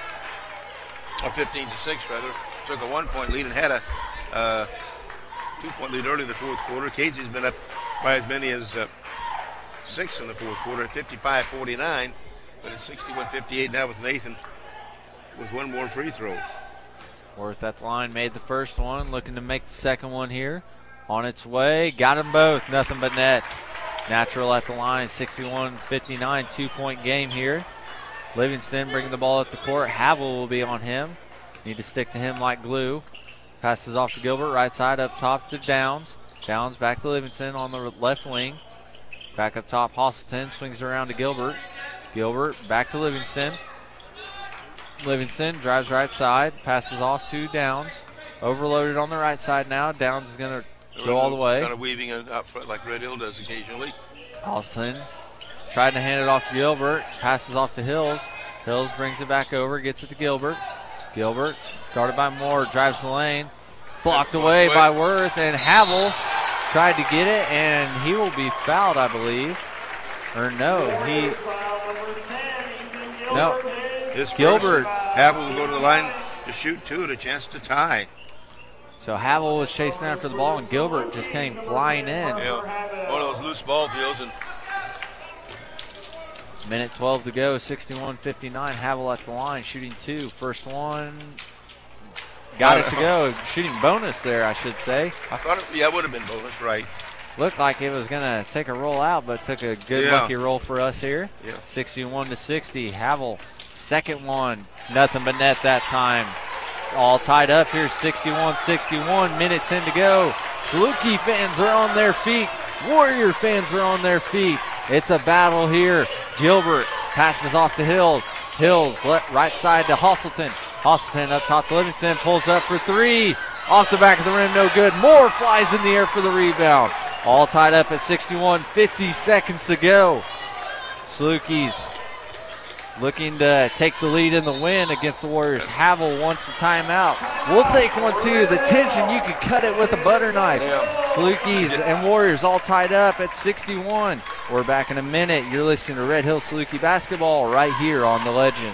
or fifteen to six rather. Took a one-point lead and had a uh, two-point lead early in the fourth quarter. Casey's been up by as many as uh, six in the fourth quarter at fifty-five forty-nine. But it's sixty-one fifty-eight now with Nathan with one more free throw. Worth at the line made the first one, looking to make the second one here. On its way, got them both, nothing but net. Natural at the line, sixty-one fifty-nine, two-point game here. Livingston bringing the ball up the court. Havel will be on him. Need to stick to him like glue. Passes off to Gilbert, right side up top to Downs. Downs back to Livingston on the left wing. Back up top, Hostleton swings around to Gilbert. Gilbert back to Livingston. Livingston drives right side, passes off to Downs. Overloaded on the right side now. Downs is going to go all the way. Kind of weaving out front like Red Hill does occasionally. Hostleton tried to hand it off to Gilbert. Passes off to Hills. Hills brings it back over, gets it to Gilbert. Gilbert, guarded by Moore, drives the lane. Blocked away by Worth, and Havel tried to get it, and he will be fouled, I believe. Or no, he... No. His Gilbert. Havel will go to the line to shoot two and a chance to tie. So Havel was chasing after the ball, and Gilbert just came flying in. Yeah, one of those loose ball deals. And minute twelve to go, sixty-one fifty-nine. Havel at the line, shooting two. First one, got it to go. Shooting bonus there, I should say. I thought it, yeah, it would have been bonus, right. Looked like it was going to take a roll out, but took a good yeah. lucky roll for us here. Yeah. sixty-one to sixty. Havel, second one. Nothing but net that time. All tied up here, sixty-one sixty-one. Minute ten to go. Saluki fans are on their feet. Warrior fans are on their feet. It's a battle here. Gilbert passes off to Hills. Hills left, right side to Hostleton. Hostleton up top to Livingston. Pulls up for three. Off the back of the rim, no good. Moore flies in the air for the rebound. All tied up at sixty-one, fifty seconds to go. Salukis looking to take the lead in the win against the Warriors. Havel wants a timeout. We'll take one too. The tension, you could cut it with a butter knife. Yeah. Salukis and Warriors all tied up at sixty-one. We're back in a minute. You're listening to Red Hill Saluki basketball right here on The Legend.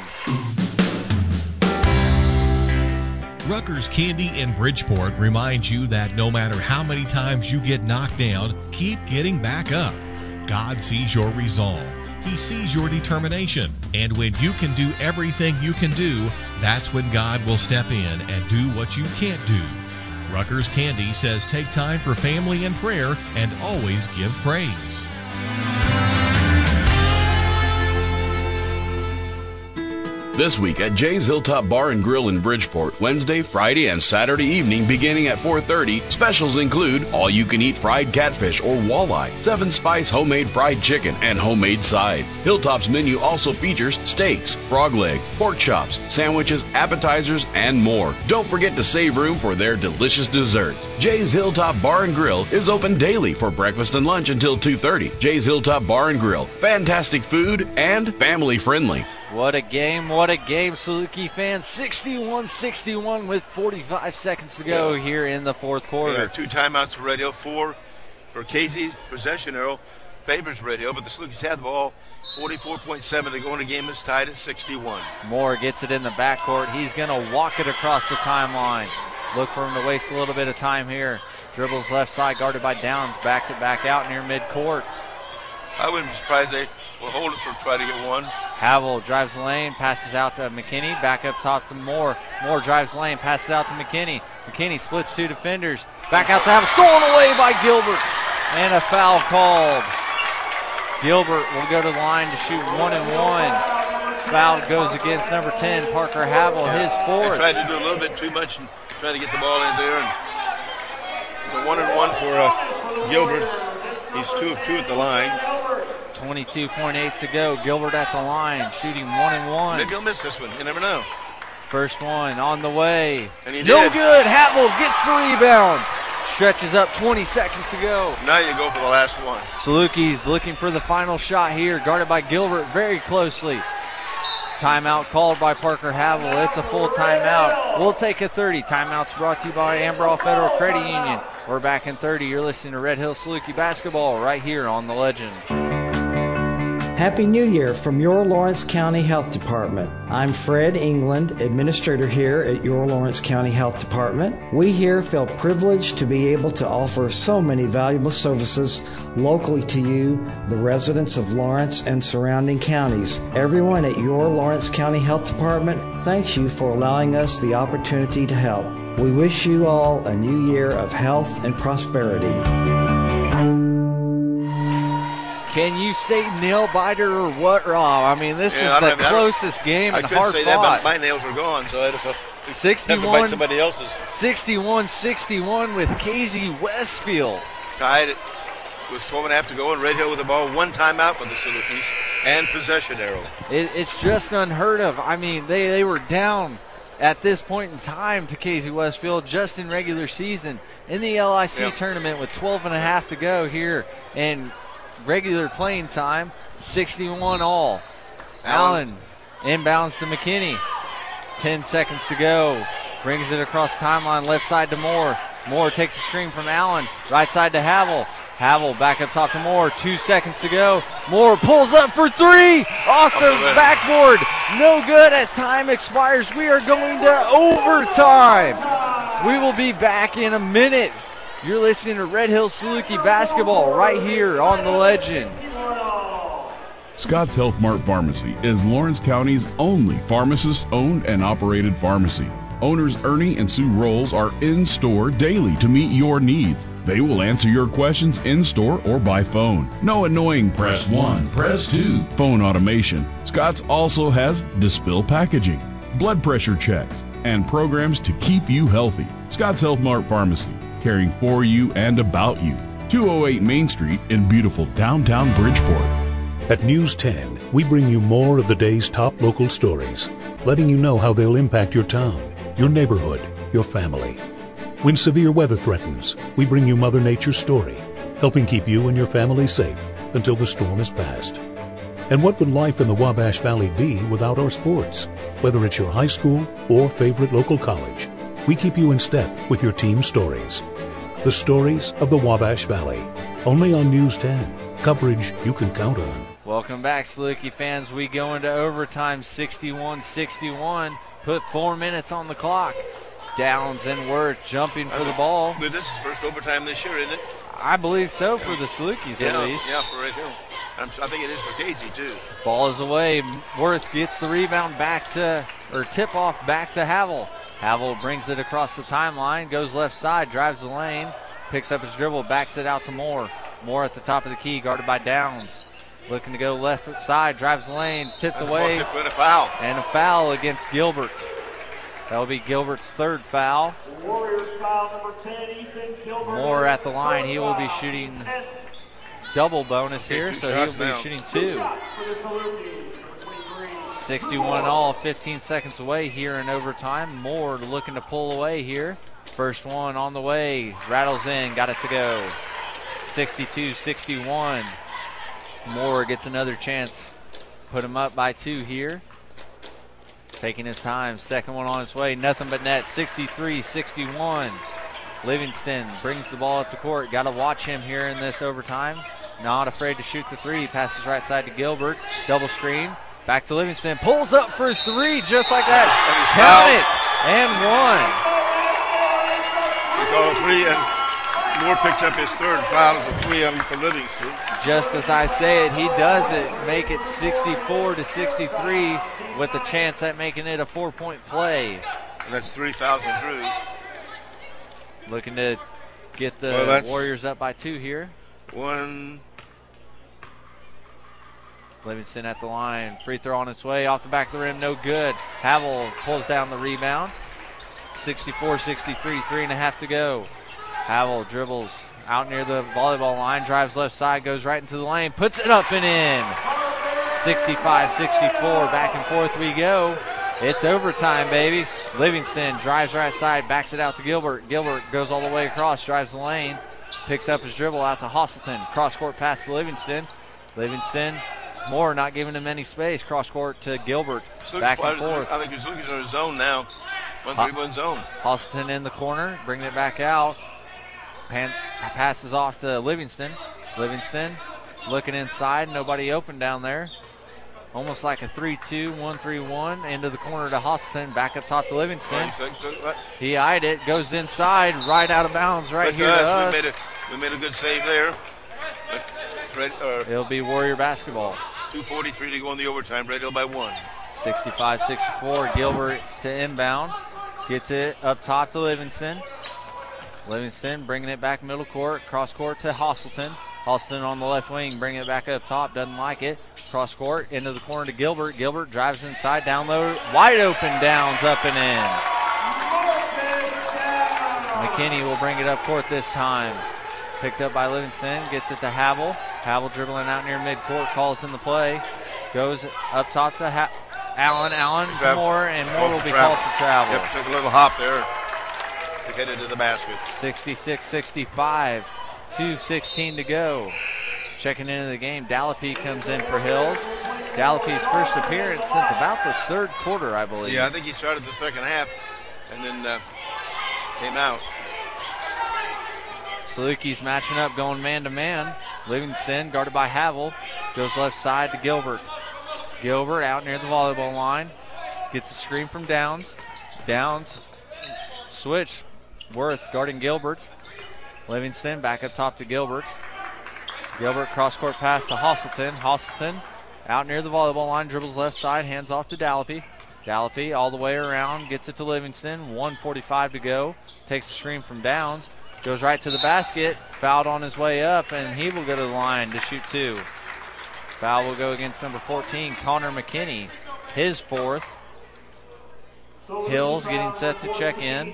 Rutgers Candy in Bridgeport reminds you that no matter how many times you get knocked down, keep getting back up. God sees your resolve. He sees your determination. And when you can do everything you can do, that's when God will step in and do what you can't do. Rutgers Candy says take time for family and prayer and always give praise. This week at Jay's Hilltop Bar and Grill in Bridgeport, Wednesday, Friday, and Saturday evening beginning at four thirty. Specials include all-you-can-eat fried catfish or walleye, seven-spice homemade fried chicken, and homemade sides. Hilltop's menu also features steaks, frog legs, pork chops, sandwiches, appetizers, and more. Don't forget to save room for their delicious desserts. Jay's Hilltop Bar and Grill is open daily for breakfast and lunch until two thirty. Jay's Hilltop Bar and Grill. Fantastic food and family-friendly. What a game, what a game, Saluki fans. sixty-one sixty-one with forty-five seconds to go Yeah. here in the fourth quarter. Yeah, two timeouts for Red Hill, four for Casey. Possession arrow favors Red Hill, but the Salukis have the ball. forty-four point seven to go in the game. Is tied at sixty-one. Moore gets it in the backcourt. He's going to walk it across the timeline. Look for him to waste a little bit of time here. Dribbles left side, guarded by Downs. Backs it back out near midcourt. I wouldn't be surprised they will hold it for try to get one. Havel drives the lane, passes out to McKinney, back up top to Moore. Moore drives the lane, passes out to McKinney. McKinney splits two defenders. Back out to Havel, stolen away by Gilbert. And a foul called. Gilbert will go to the line to shoot one and one. Foul goes against number ten, Parker Havel, his fourth. They tried to do a little bit too much and trying to get the ball in there. And it's a one and one for uh, Gilbert. He's two of two at the line. twenty-two point eight to go. Gilbert at the line, shooting one and one. Maybe he'll miss this one. You never know. First one on the way. And he no did. good. Havel gets the rebound. Stretches up, twenty seconds to go. Now you go for the last one. Salukis looking for the final shot here, guarded by Gilbert very closely. Timeout called by Parker Havel. It's a full timeout. We'll take a thirty. Timeouts brought to you by Ambrose Federal Credit Union. We're back in thirty. You're listening to Red Hill Saluki basketball right here on The Legend. Happy New Year from your Lawrence County Health Department. I'm Fred England, administrator here at your Lawrence County Health Department. We here feel privileged to be able to offer so many valuable services locally to you, the residents of Lawrence and surrounding counties. Everyone at your Lawrence County Health Department thanks you for allowing us the opportunity to help. We wish you all a new year of health and prosperity. Can you say nail biter or what, Rob? I mean, this Yeah, is I the don't- I don't- closest game I and couldn't hard say that, fought. but my nails were gone, so I had to, sixty-one, had to bite somebody else's. sixty-one sixty-one with Casey Westfield. Tied it with twelve and a half to go, and Red Hill with the ball. One timeout for the Salukis and possession arrow. It, it's just unheard of. I mean, they, they were down at this point in time to Casey Westfield just in regular season. In the L I C Yeah. tournament with twelve and a half to go here in regular playing time, sixty-one all. Allen, Allen inbounds to McKinney. ten seconds to go. Brings it across the timeline, left side to Moore. Moore takes a screen from Allen. Right side to Havel. Havel back up top to Moore. Two seconds to go. Moore pulls up for three. Off the backboard. No good as time expires. We are going to overtime. We will be back in a minute. You're listening to Red Hill Saluki basketball right here on The Legend. Scott's Health Mart Pharmacy is Lawrence County's only pharmacist-owned and operated pharmacy. Owners Ernie and Sue Rolls are in-store daily to meet your needs. They will answer your questions in-store or by phone. No annoying press one, press two phone automation. Scott's also has Dispill packaging, blood pressure checks, and programs to keep you healthy. Scott's Health Mart Pharmacy, caring for you and about you. two oh eight Main Street in beautiful downtown Bridgeport. At News ten, we bring you more of the day's top local stories, letting you know how they'll impact your town, your neighborhood, your family. When severe weather threatens, we bring you Mother Nature's story, helping keep you and your family safe until the storm is past. And what would life in the Wabash Valley be without our sports? Whether it's your high school or favorite local college, we keep you in step with your team stories. The stories of the Wabash Valley. Only on News ten. Coverage you can count on. Welcome back, Saluki fans. We go into overtime, sixty-one sixty-one. Put four minutes on the clock. Downs and Worth jumping for the ball. But this is first overtime this year, isn't it? I believe so for the Salukis yeah, at least. Yeah, for Red Hill. I'm, I think it is for Casey too. Ball is away. Worth gets the rebound back to, or tip off back to Havel. Havel brings it across the timeline, goes left side, drives the lane, picks up his dribble, backs it out to Moore. Moore at the top of the key, guarded by Downs. Looking to go left side, drives the lane, tipped and away. And a foul. And a foul against Gilbert. That'll be Gilbert's third foul. Warriors foul number ten, Ethan Gilbert. Moore at the line. He will be shooting double bonus here, so he'll be now. shooting two. sixty-one all, fifteen seconds away here in overtime. Moore looking to pull away here. First one on the way, rattles in, got it to go. sixty-two sixty-one. Moore gets another chance. Put him up by two here. Taking his time, second one on its way, nothing but net, sixty-three sixty-one. Livingston brings the ball up the court. Got to watch him here in this overtime. Not afraid to shoot the three. Passes right side to Gilbert. Double screen. Back to Livingston. Pulls up for three just like that. Count it. And one. We call a three, and Moore picks up his third foul as a three on for Livingston. Just as I say it, he does it. Make it sixty-four to sixty-three with a chance at making it a four-point play. And that's three fouls on Drew. Looking to get the well, Warriors up by two here. One. Livingston at the line. Free throw on its way. Off the back of the rim. No good. Havel pulls down the rebound. sixty-four sixty-three. Three and a half to go. Havel dribbles out near the volleyball line. Drives left side. Goes right into the lane. Puts it up and in. sixty-five sixty-four. Back and forth we go. It's overtime, baby. Livingston drives right side. Backs it out to Gilbert. Gilbert goes all the way across. Drives the lane. Picks up his dribble out to Hostleton. Cross-court pass to Livingston. Livingston, Moore not giving him any space. Cross-court to Gilbert. So back and forth. I think he's looking in his zone now. one three one zone. Hostleton in the corner. Bringing it back out. Pan- passes off to Livingston. Livingston looking inside. Nobody open down there. Almost like a three two, one three one. Into the corner to Hostleton. Back up top to Livingston. He eyed it. Goes inside. Right out of bounds right here to us. We made, a, we made a good save there. Red, uh, It'll be Warrior basketball. two forty-three to go in the overtime. Red Hill by one. sixty-five sixty-four. Gilbert to inbound. Gets it up top to Livingston. Livingston bringing it back middle court. Cross court to Hostleton. Hostleton on the left wing, bringing it back up top. Doesn't like it. Cross court into the corner to Gilbert. Gilbert drives inside, down low. Wide open Downs up and in. McKinney will bring it up court this time. Picked up by Livingston. Gets it to Havel. Havel dribbling out near midcourt. Calls in the play. Goes up top to ha- Allen. Allen to Moore, and Moore will be called for travel. Yep, took a little hop there to get into the basket. sixty-six sixty-five. two sixteen to go. Checking into the game, Dallapy comes in for Hills. Dallapy's first appearance since about the third quarter, I believe. Yeah, I think he started the second half and then uh, came out. Salukis matching up, going man-to-man. Livingston, guarded by Havel, goes left side to Gilbert. Gilbert out near the volleyball line. Gets a screen from Downs. Downs, switch. Worth guarding Gilbert. Livingston back up top to Gilbert. Gilbert cross-court pass to Hostleton. Hostleton out near the volleyball line, dribbles left side, hands off to Dallapy. Dallapy all the way around, gets it to Livingston. one forty-five to go. Takes the screen from Downs. Goes right to the basket. Fouled on his way up, and he will go to the line to shoot two. Foul will go against number fourteen, Connor McKinney. His fourth. Hills getting set to check in.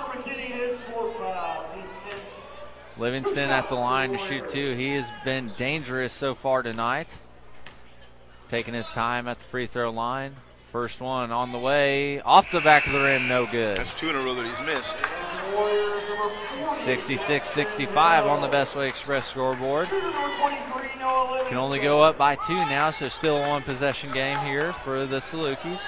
Livingston at the line to shoot two. He has been dangerous so far tonight. Taking his time at the free throw line. First one on the way. Off the back of the rim, no good. That's two in a row that he's missed. sixty-six sixty-five on the Bestway Express scoreboard. Can only go up by two now, so still a one-possession game here for the Salukis.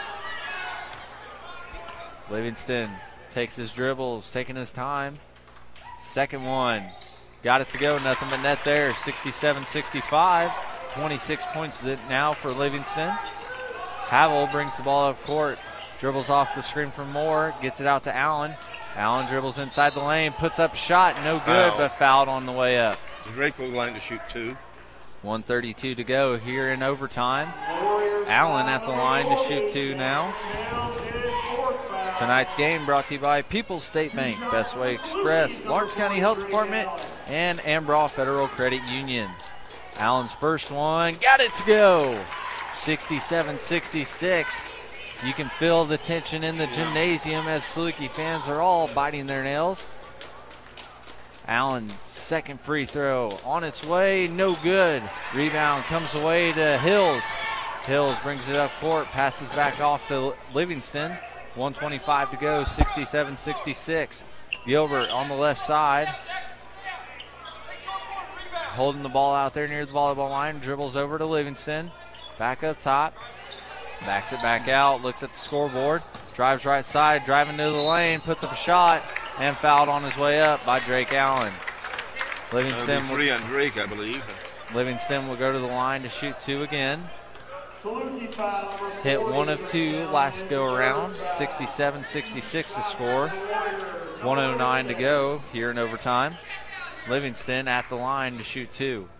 Livingston takes his dribbles, taking his time. Second one. Got it to go, nothing but net there. sixty-seven sixty-five. twenty-six points now for Livingston. Havel brings the ball up court. Dribbles off the screen from Moore. Gets it out to Allen. Allen dribbles inside the lane. Puts up a shot. No good, Foul. but fouled on the way up. Drake will line to shoot two. one thirty-two to go here in overtime. Allen at the line to shoot two now. Tonight's game brought to you by People's State Bank, Bestway Express, Lawrence County Health Department, and Ambraw Federal Credit Union. Allen's first one, got it to go. sixty-seven sixty-six. You can feel the tension in the gymnasium as Saluki fans are all biting their nails. Allen, second free throw on its way, no good. Rebound comes away to Hills. Hills brings it up court, passes back off to Livingston. one twenty-five to go, sixty-seven sixty-six. Gilbert on the left side. Holding the ball out there near the volleyball line, dribbles over to Livingston. Back up top. Backs it back out, looks at the scoreboard. Drives right side, driving to the lane, puts up a shot, and fouled on his way up by Drake Allen. Livingston That'll be three on Drake, I believe. Livingston will go to the line to shoot two again. Hit one of two last go around. sixty-seven sixty-six the score. one oh nine to go here in overtime. Livingston at the line to shoot two.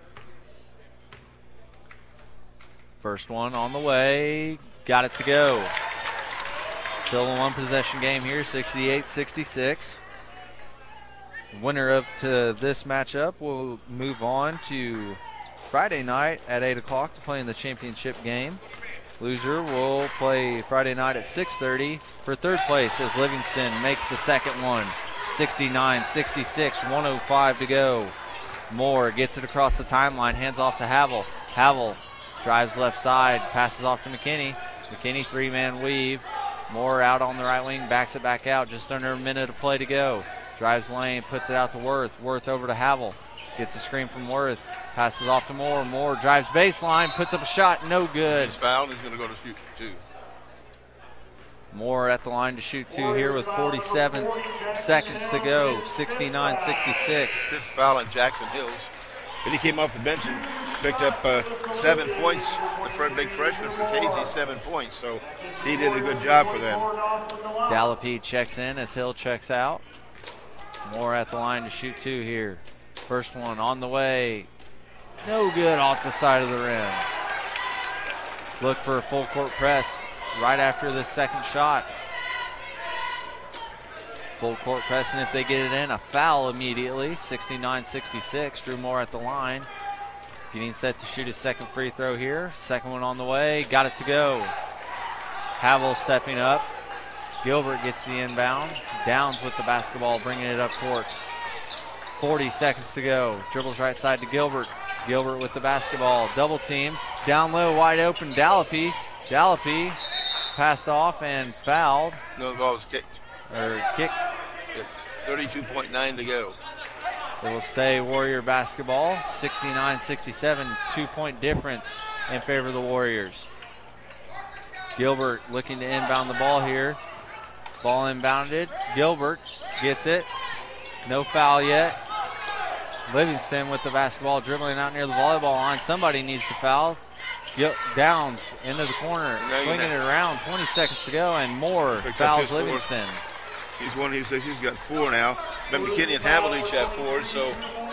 First one on the way. Got it to go. Still a one possession game here, sixty-eight sixty-six. Winner of to this matchup will move on to Friday night at eight o'clock to play in the championship game. Loser will play Friday night at six thirty for third place as Livingston makes the second one. sixty-nine sixty-six, one oh five to go. Moore gets it across the timeline, hands off to Havel. Havel drives left side, passes off to McKinney. McKinney three-man weave. Moore out on the right wing, backs it back out. Just under a minute of play to go. Drives lane, puts it out to Worth. Worth over to Havel. Gets a screen from Worth. Passes off to Moore. Moore drives baseline, puts up a shot, no good. He's fouled. He's going to go to shoot two. Moore at the line to shoot two here with forty-seven seconds to go. sixty-nine sixty-six. Fifth foul on Jackson Hills. Then he came off the bench and picked up uh, seven points. The Fred big freshman for Casey, seven points. So he did a good job for them. Dallapie checks in as Hill checks out. Moore at the line to shoot two here. First one on the way. No good off the side of the rim. Look for a full court press right after the second shot. Full court press, and if they get it in, a foul immediately. sixty-nine sixty-six. Drew Moore at the line. Getting set to shoot his second free throw here. Second one on the way. Got it to go. Havel stepping up. Gilbert gets the inbound. Downs with the basketball, bringing it up court. forty seconds to go. Dribbles right side to Gilbert. Gilbert with the basketball. Double team. Down low, wide open. Dallapie. Dallapie passed off and fouled. No, the ball was kicked. Or kicked. thirty-two point nine to go. It will stay Warrior basketball. sixty-nine sixty-seven. Two-point difference in favor of the Warriors. Gilbert looking to inbound the ball here. Ball inbounded. Gilbert gets it. No foul yet. Livingston with the basketball, dribbling out near the volleyball line. Somebody needs to foul. Downs into the corner, swinging it around. twenty seconds to go, and Moore fouls Livingston. He's one. He's he's got four now. But McKinney and Havel each have four. So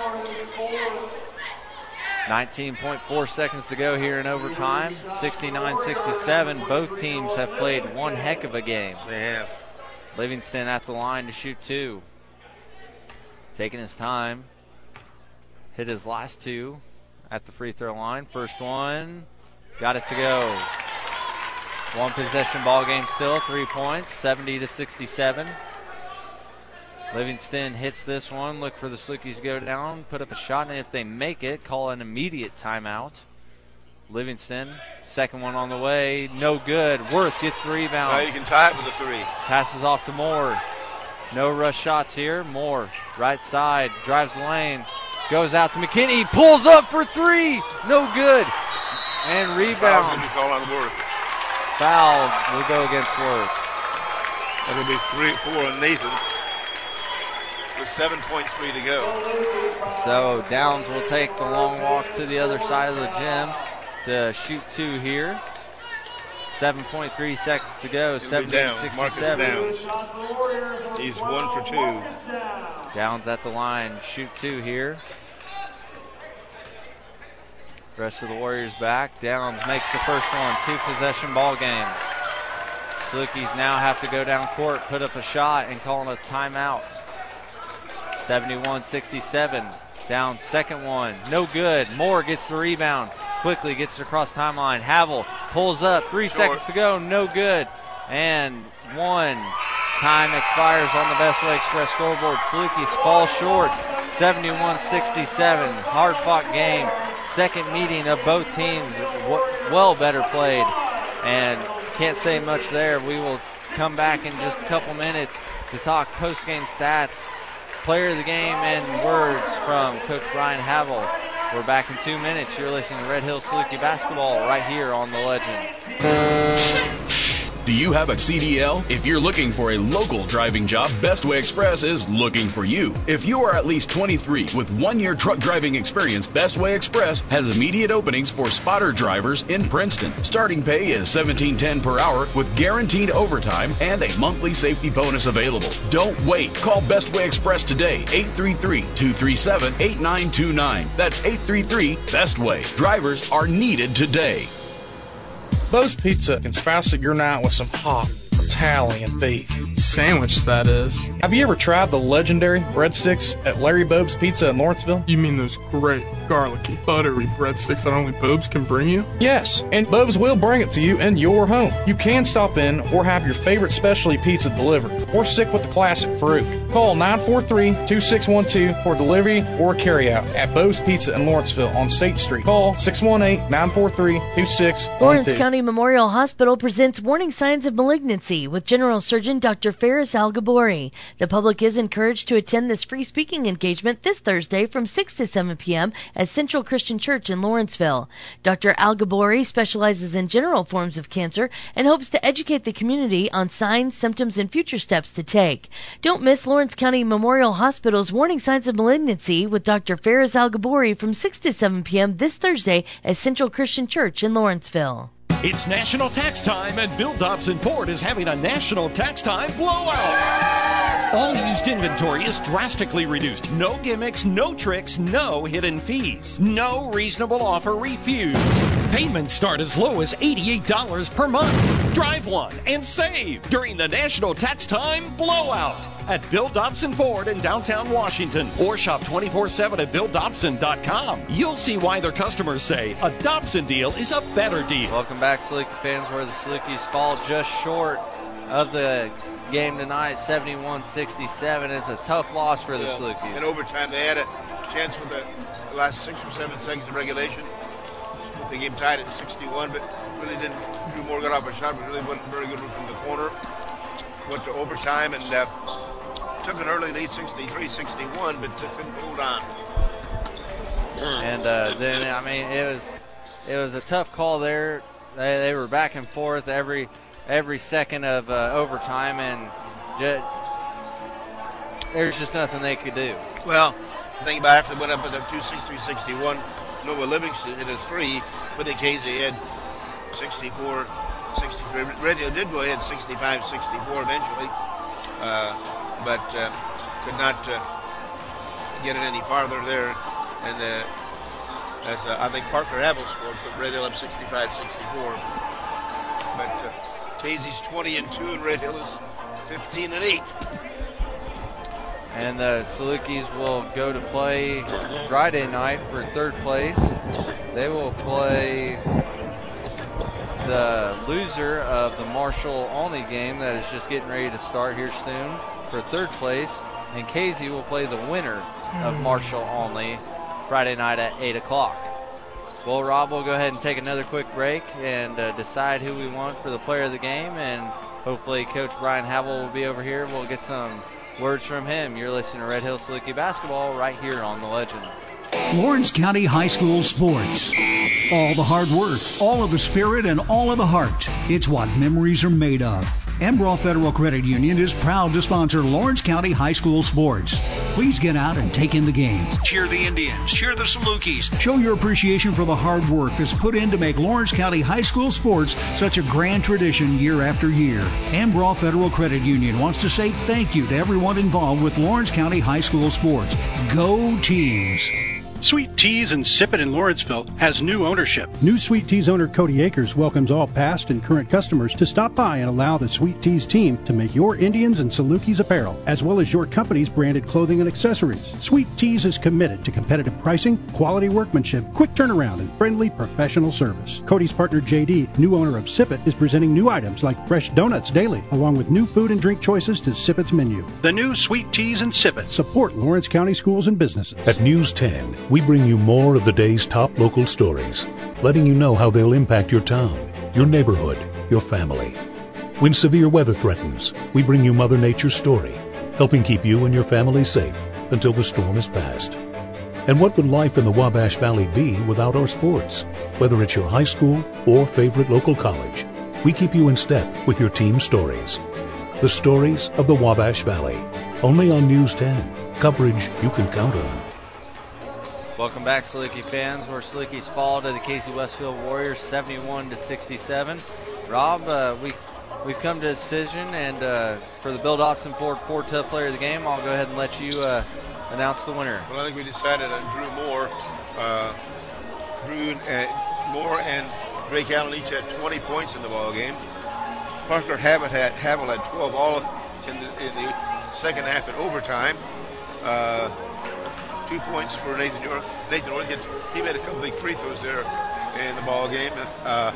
nineteen point four seconds to go here in overtime. sixty-nine sixty-seven. Both teams have played one heck of a game. They have. Livingston at the line to shoot two. Taking his time. Hit his last two at the free throw line. First one, got it to go. One possession ball game still, three points, seventy to sixty-seven. Livingston hits this one. Look for the Salukis to go down, put up a shot, and if they make it, call an immediate timeout. Livingston, second one on the way, no good. Worth gets the rebound. Now you can tie it with a three. Passes off to Moore. No rush shots here. Moore, right side, drives the lane, goes out to McKinney, pulls up for three. No good. And rebound. Foul call on the board. Foul will go against Worth. That'll be three, four on Nathan with seven point three to go. So Downs will take the long walk to the other side of the gym to shoot two here. seven point three seconds to go. seventeen sixty-seven. Marcus Downs. He's one for two. Downs at the line. Shoot two here. Rest of the Warriors back. Downs makes the first one. Two possession ball game. Salukis now have to go down court, put up a shot, and call a timeout. seventy-one sixty-seven. Downs second one. No good. Moore gets the rebound. Quickly gets it across timeline. Havel pulls up. Three Short. seconds to go. No good. And one. Time expires on the Best Way Express scoreboard. Salukis fall short. seventy-one sixty-seven. Hard fought game. Second meeting of both teams. Well better played. And can't say much there. We will come back in just a couple minutes to talk post-game stats, player of the game, and words from Coach Brian Havel. We're back in two minutes. You're listening to Red Hill Saluki basketball right here on The Legend. Do you have a C D L? If you're looking for a local driving job, Best Way Express is looking for you. If you are at least twenty-three with one-year truck driving experience, Best Way Express has immediate openings for spotter drivers in Princeton. Starting pay is seventeen ten per hour with guaranteed overtime and a monthly safety bonus available. Don't wait. Call Best Way Express today, eight three three, two three seven, eight nine two nine. That's eight three three, BEST WAY. Drivers are needed today. Bo's Pizza can spice up your night with some hot Italian beef. Sandwich, that is. Have you ever tried the legendary breadsticks at Larry Bobe's Pizza in Lawrenceville? You mean those great, garlicky, buttery breadsticks that only Bobes can bring you? Yes, and Bobe's will bring it to you in your home. You can stop in or have your favorite specialty pizza delivered, or stick with the classic Farouk. Call nine four three, two six one two for delivery or carryout at Bo's Pizza in Lawrenceville on State Street. Call six one eight, nine four three, two six one two. Lawrence County Memorial Hospital presents warning signs of malignancy with General Surgeon Doctor Faris Al-Gabori. The public is encouraged to attend this free speaking engagement this Thursday from six to seven p.m. at Central Christian Church in Lawrenceville. Doctor Al-Gabori specializes in general forms of cancer and hopes to educate the community on signs, symptoms, and future steps to take. Don't miss Lawrence County Memorial Hospital's warning signs of malignancy with Doctor Faris Al-Gabori from six to seven p.m. this Thursday at Central Christian Church in Lawrenceville. It's national tax time, and Bill Dobson Ford is having a national tax time blowout. All used inventory is drastically reduced. No gimmicks, no tricks, no hidden fees. No reasonable offer refused. Payments start as low as eighty-eight dollars per month. Drive one and save during the national tax time blowout at Bill Dobson Ford in downtown Washington, or shop twenty-four seven at bill dobson dot com. You'll see why their customers say a Dobson deal is a better deal. Welcome back, Saluki fans, where the Salukis fall just short of the game tonight, seventy-one sixty-seven. It's a tough loss for the yeah. Salukis. In overtime, they had a chance with the last six or seven seconds of regulation. The game tied at sixty-one, but really didn't. Drew Moore got off a shot, but really wasn't very good from the corner. Went to overtime and uh, took an early lead, sixty-three sixty-one, but couldn't hold on. And uh, then, I mean, it was it was a tough call there. They, they were back and forth every every second of uh, overtime, and just, there's just nothing they could do. Well, think about it, after they went up at the two sixty-three sixty-one, Noah Livingston hit a three, but in case they had sixty-four sixty-three. Red Hill did go ahead sixty-five sixty-four eventually, uh, but uh, could not uh, get it any farther there. And uh, as, uh, I think Parker Havel scored, put Red Hill up sixty-five sixty-four. But uh, Casey's twenty and two, and Red Hill is fifteen and eight. And the Salukis will go to play Friday night for third place. They will play the loser of the Marshall-Olney game that is just getting ready to start here soon for third place. And Casey will play the winner of Marshall-Olney Friday night at eight o'clock. Well, Rob, we'll go ahead and take another quick break and uh, decide who we want for the player of the game. And hopefully Coach Brian Havel will be over here. We'll get some words from him. You're listening to Red Hill Saluki Basketball right here on The Legend. Lawrence County High School Sports. All the hard work, all of the spirit, and all of the heart. It's what memories are made of. Embrough Federal Credit Union is proud to sponsor Lawrence County High School Sports. Please get out and take in the games. Cheer the Indians. Cheer the Salukis. Show your appreciation for the hard work that's put in to make Lawrence County High School Sports such a grand tradition year after year. Embrough Federal Credit Union wants to say thank you to everyone involved with Lawrence County High School Sports. Go Teams! Sweet Teas and Sip It in Lawrenceville has new ownership. New Sweet Teas owner Cody Akers welcomes all past and current customers to stop by and allow the Sweet Teas team to make your Indians and Salukis apparel, as well as your company's branded clothing and accessories. Sweet Teas is committed to competitive pricing, quality workmanship, quick turnaround, and friendly professional service. Cody's partner J D, new owner of Sip It, is presenting new items like fresh donuts daily, along with new food and drink choices to Sip It's menu. The new Sweet Teas and Sip It. Support Lawrence County schools and businesses. At News ten, we bring you more of the day's top local stories, letting you know how they'll impact your town, your neighborhood, your family. When severe weather threatens, we bring you Mother Nature's story, helping keep you and your family safe until the storm is past. And what would life in the Wabash Valley be without our sports? Whether it's your high school or favorite local college, we keep you in step with your team stories. The stories of the Wabash Valley, only on News ten, coverage you can count on. Welcome back, Saluki fans. Where Salukis fall to the Casey Westfield Warriors, seventy-one to sixty-seven. Rob, uh, we we've come to a decision, and uh, for the Bill Dobson Ford Ford Tough Player of the Game, I'll go ahead and let you uh, announce the winner. Well, I think we decided on Drew Moore. Uh, Drew and Moore and Drake Allen each had twenty points in the ball game. Parker Havitt had Havitt had twelve all in the, in the second half in overtime. Uh, Two points for Nathan York. Nathan York, he made a couple big free throws there in the ball game. Uh,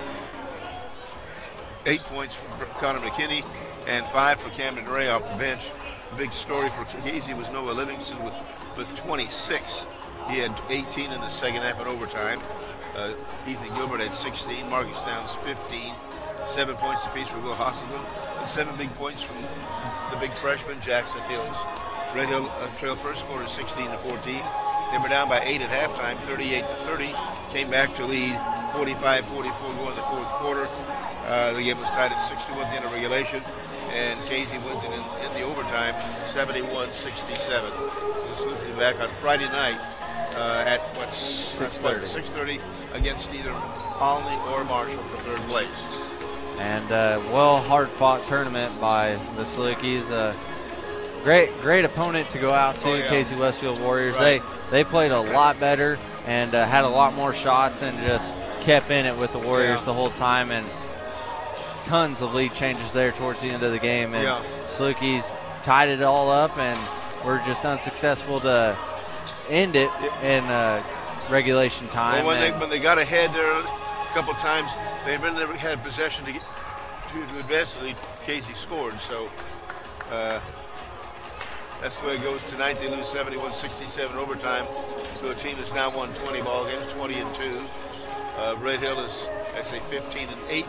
eight points for Connor McKinney and five for Camden Ray off the bench. The big story for Casey was Noah Livingston with, with twenty-six. He had eighteen in the second half in overtime. Uh, Ethan Gilbert had sixteen. Marcus Downs fifteen. Seven points apiece for Will Hosselman. And seven big points from the big freshman, Jackson Hills. Red Hill uh, Trail first quarter sixteen to fourteen. They were down by eight at halftime, thirty-eight to thirty. Came back to lead forty-five forty-four going the fourth quarter. Uh, the game was tied at sixty-one at the end of regulation, and Casey wins it in, in the overtime, seventy-one sixty-seven. So this will be back on Friday night uh, at what six thirty six thirty against either Olney or Marshall for third place. And uh, well, hard-fought tournament by the Salukis. Uh, Great, great opponent to go out to, oh, yeah. Casey Westfield Warriors. Right. They they played a lot better and uh, had a lot more shots and just kept in it with the Warriors yeah. the whole time, and tons of lead changes there towards the end of the game. And yeah. Salukis tied it all up and were just unsuccessful to end it in uh, regulation time. Well, when they when they got ahead there a couple times, they really never had possession to get to, to advance the lead. Casey scored, so. Uh, That's the way it goes tonight. They lose seventy-one sixty-seven overtime to a team that's now won twenty ball games, twenty and two. Uh, Red Hill is, I say, fifteen and eight.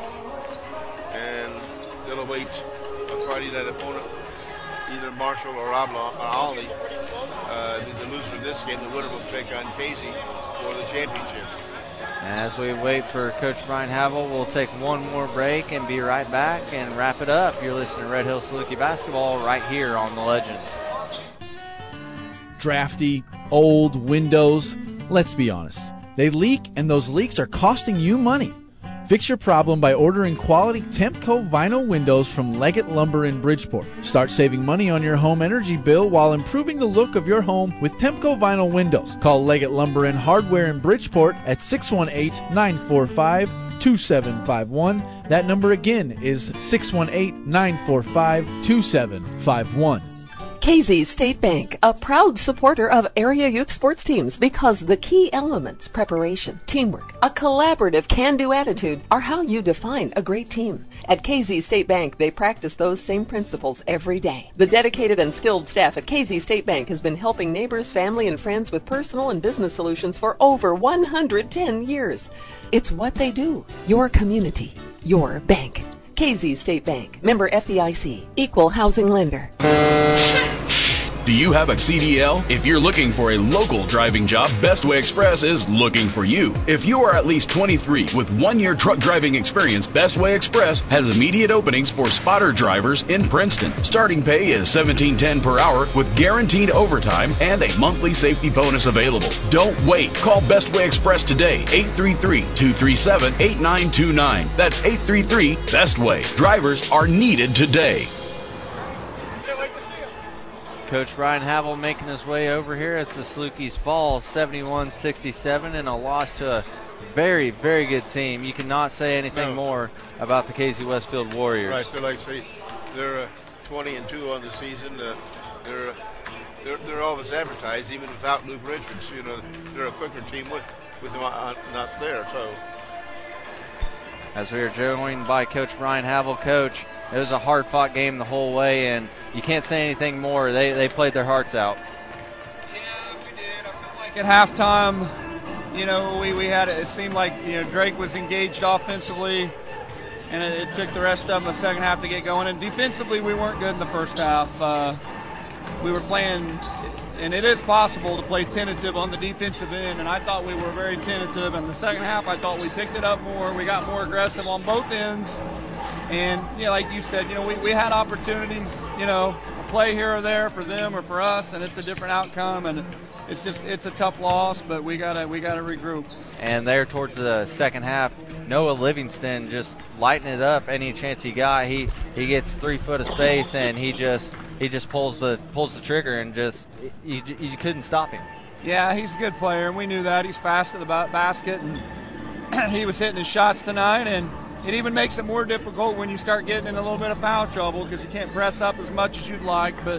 And they'll await a Friday night opponent, either Marshall or Oblong or Olney. Uh, the loser of this game, the winner will take on Casey for the championship. As we wait for Coach Brian Havel, we'll take one more break and be right back and wrap it up. You're listening to Red Hill Saluki Basketball right here on The Legend. Drafty, old windows, let's be honest. They leak, and those leaks are costing you money. Fix your problem by ordering quality Tempco vinyl windows from Leggett Lumber in Bridgeport. Start saving money on your home energy bill while improving the look of your home with Tempco vinyl windows. Call Leggett Lumber and Hardware in Bridgeport at six one eight, nine four five, two seven five one. That number again is six one eight, nine four five, two seven five one. K Z State Bank, a proud supporter of area youth sports teams because the key elements, preparation, teamwork, a collaborative can-do attitude are how you define a great team. At K Z State Bank, they practice those same principles every day. The dedicated and skilled staff at K Z State Bank has been helping neighbors, family, and friends with personal and business solutions for over one hundred ten years. It's what they do. Your community, your bank. K Z State Bank, member F D I C, equal housing lender. Do you have a C D L? If you're looking for a local driving job, Bestway Express is looking for you. If you are at least twenty-three with one-year truck driving experience, Bestway Express has immediate openings for spotter drivers in Princeton. Starting pay is seventeen ten per hour with guaranteed overtime and a monthly safety bonus available. Don't wait. Call Bestway Express today, eight three three, two three seven, eight nine two nine. That's eight three three, Bestway. Drivers are needed today. Coach Brian Havel making his way over here as the Salukis fall seventy-one sixty-seven in a loss to a very, very good team. You cannot say anything No. more about the K Z Westfield Warriors. Right, they're like say they're uh, twenty and two on the season. Uh, they're, uh, they're they're all that's advertised, even without Luke Richards. You know, they're a quicker team with with him uh, not there. So As we are joined by Coach Brian Havel. Coach, it was a hard-fought game the whole way, and you can't say anything more. They they played their hearts out. Like at halftime, you know, we, we had it seemed like, you know, Drake was engaged offensively, and it, it took the rest of them the second half to get going. And defensively, we weren't good in the first half. Uh, we were playing, and it is possible to play tentative on the defensive end, and I thought we were very tentative. In the second half, I thought we picked it up more. We got more aggressive on both ends. And, you know, like you said, you know, we, we had opportunities, you know, a play here or there for them or for us, and it's a different outcome. And it's just it's a tough loss, but we gotta we gotta regroup. And there towards the second half, Noah Livingston just lighting it up any chance he got. He he gets three foot of space, and he just he just pulls the pulls the trigger, and just you, you couldn't stop him. Yeah, he's a good player, and we knew that. He's fast at the ba- basket, and he was hitting his shots tonight. And it even makes it more difficult when you start getting in a little bit of foul trouble because you can't press up as much as you'd like. But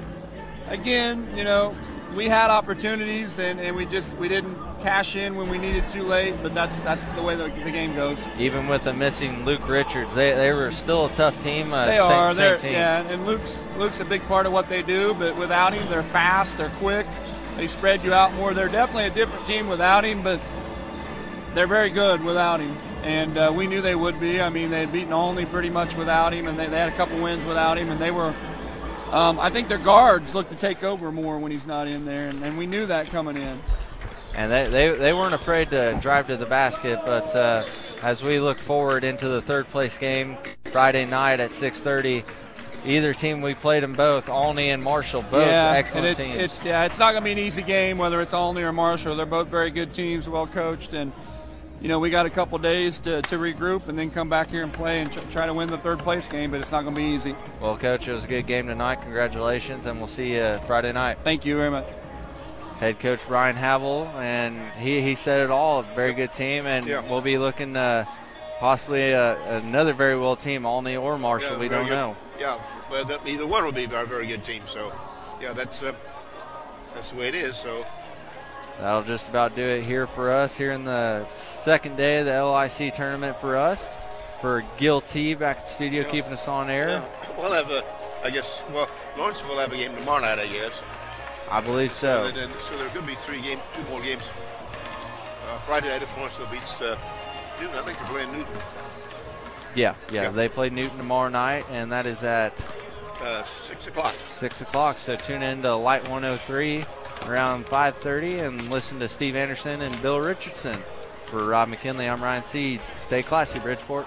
again, you know, we had opportunities, and, and we just we didn't cash in when we needed too late. But that's that's the way the, the game goes. Even with the missing Luke Richards, they they were still a tough team. Uh, They same, are. same They're, team. yeah, and Luke's Luke's a big part of what they do. But without him, they're fast, they're quick, they spread you out more. They're definitely a different team without him, but they're very good without him. And uh, we knew they would be. I mean, they had beaten Olney pretty much without him, and they, they had a couple wins without him, and they were um, I think their guards look to take over more when he's not in there, and, and we knew that coming in. And they, they, they weren't afraid to drive to the basket, but uh, as we look forward into the third place game Friday night at six thirty, either team, we played them both, Olney and Marshall, both yeah, excellent and it's, teams. It's, yeah, it's not going to be an easy game, whether it's Olney or Marshall. They're both very good teams, well coached, and you know, we got a couple days to, to regroup and then come back here and play and tr- try to win the third place game, but it's not going to be easy. Well, Coach, it was a good game tonight. Congratulations, and we'll see you Friday night. Thank you very much. Head coach Brian Havel, and he, he said it all. A very good team, and Yeah. we'll be looking uh, possibly uh, another very well team, Olney or Marshall. Yeah, we very don't good. know. Yeah, well, that, either one will be a very good team. So, yeah, that's uh, that's the way it is. So. That'll just about do it here for us here in the second day of the L I C tournament for us. For Gil T back at the studio, Yeah. keeping us on air. Yeah. We'll have a, I guess, well, Lawrence will have a game tomorrow night, I guess. I believe so. So, then, so there could be three games, two more games. Uh, Friday night if Lawrenceville beats uh, Newton. I think they're playing Newton. Yeah, yeah, Yeah. they play Newton tomorrow night, and that is at Uh, six o'clock. six o'clock. So tune in to Light one oh three around five thirty and listen to Steve Anderson and Bill Richardson. For Rob McKinley, I'm Ryan Seed. Stay classy, Bridgeport.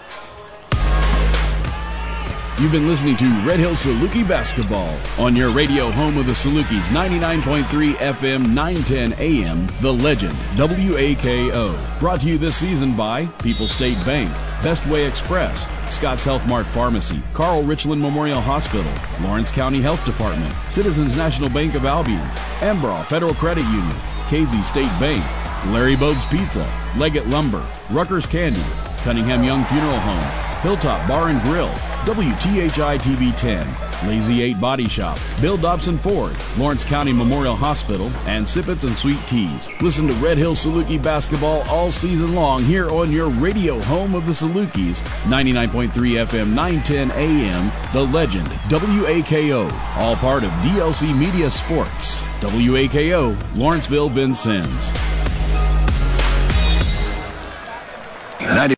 You've been listening to Red Hill Saluki Basketball on your radio home of the Salukis, ninety-nine point three F M, nine ten A M, The Legend, W A K O. Brought to you this season by People's State Bank, Bestway Express, Scott's Health Mart Pharmacy, Carl Richland Memorial Hospital, Lawrence County Health Department, Citizens National Bank of Albion, Embrough Federal Credit Union, K Z State Bank, Larry Bogue's Pizza, Leggett Lumber, Ruckers Candy, Cunningham Young Funeral Home, Hilltop Bar and Grill, W T H I T V ten, Lazy eight Body Shop, Bill Dobson Ford, Lawrence County Memorial Hospital, and Sippets and Sweet Teas. Listen to Red Hill Saluki Basketball all season long here on your radio home of the Salukis, ninety-nine point three F M, nine ten A M, The Legend, W A K O, all part of D L C Media Sports. W A K O, Lawrenceville, Vincennes.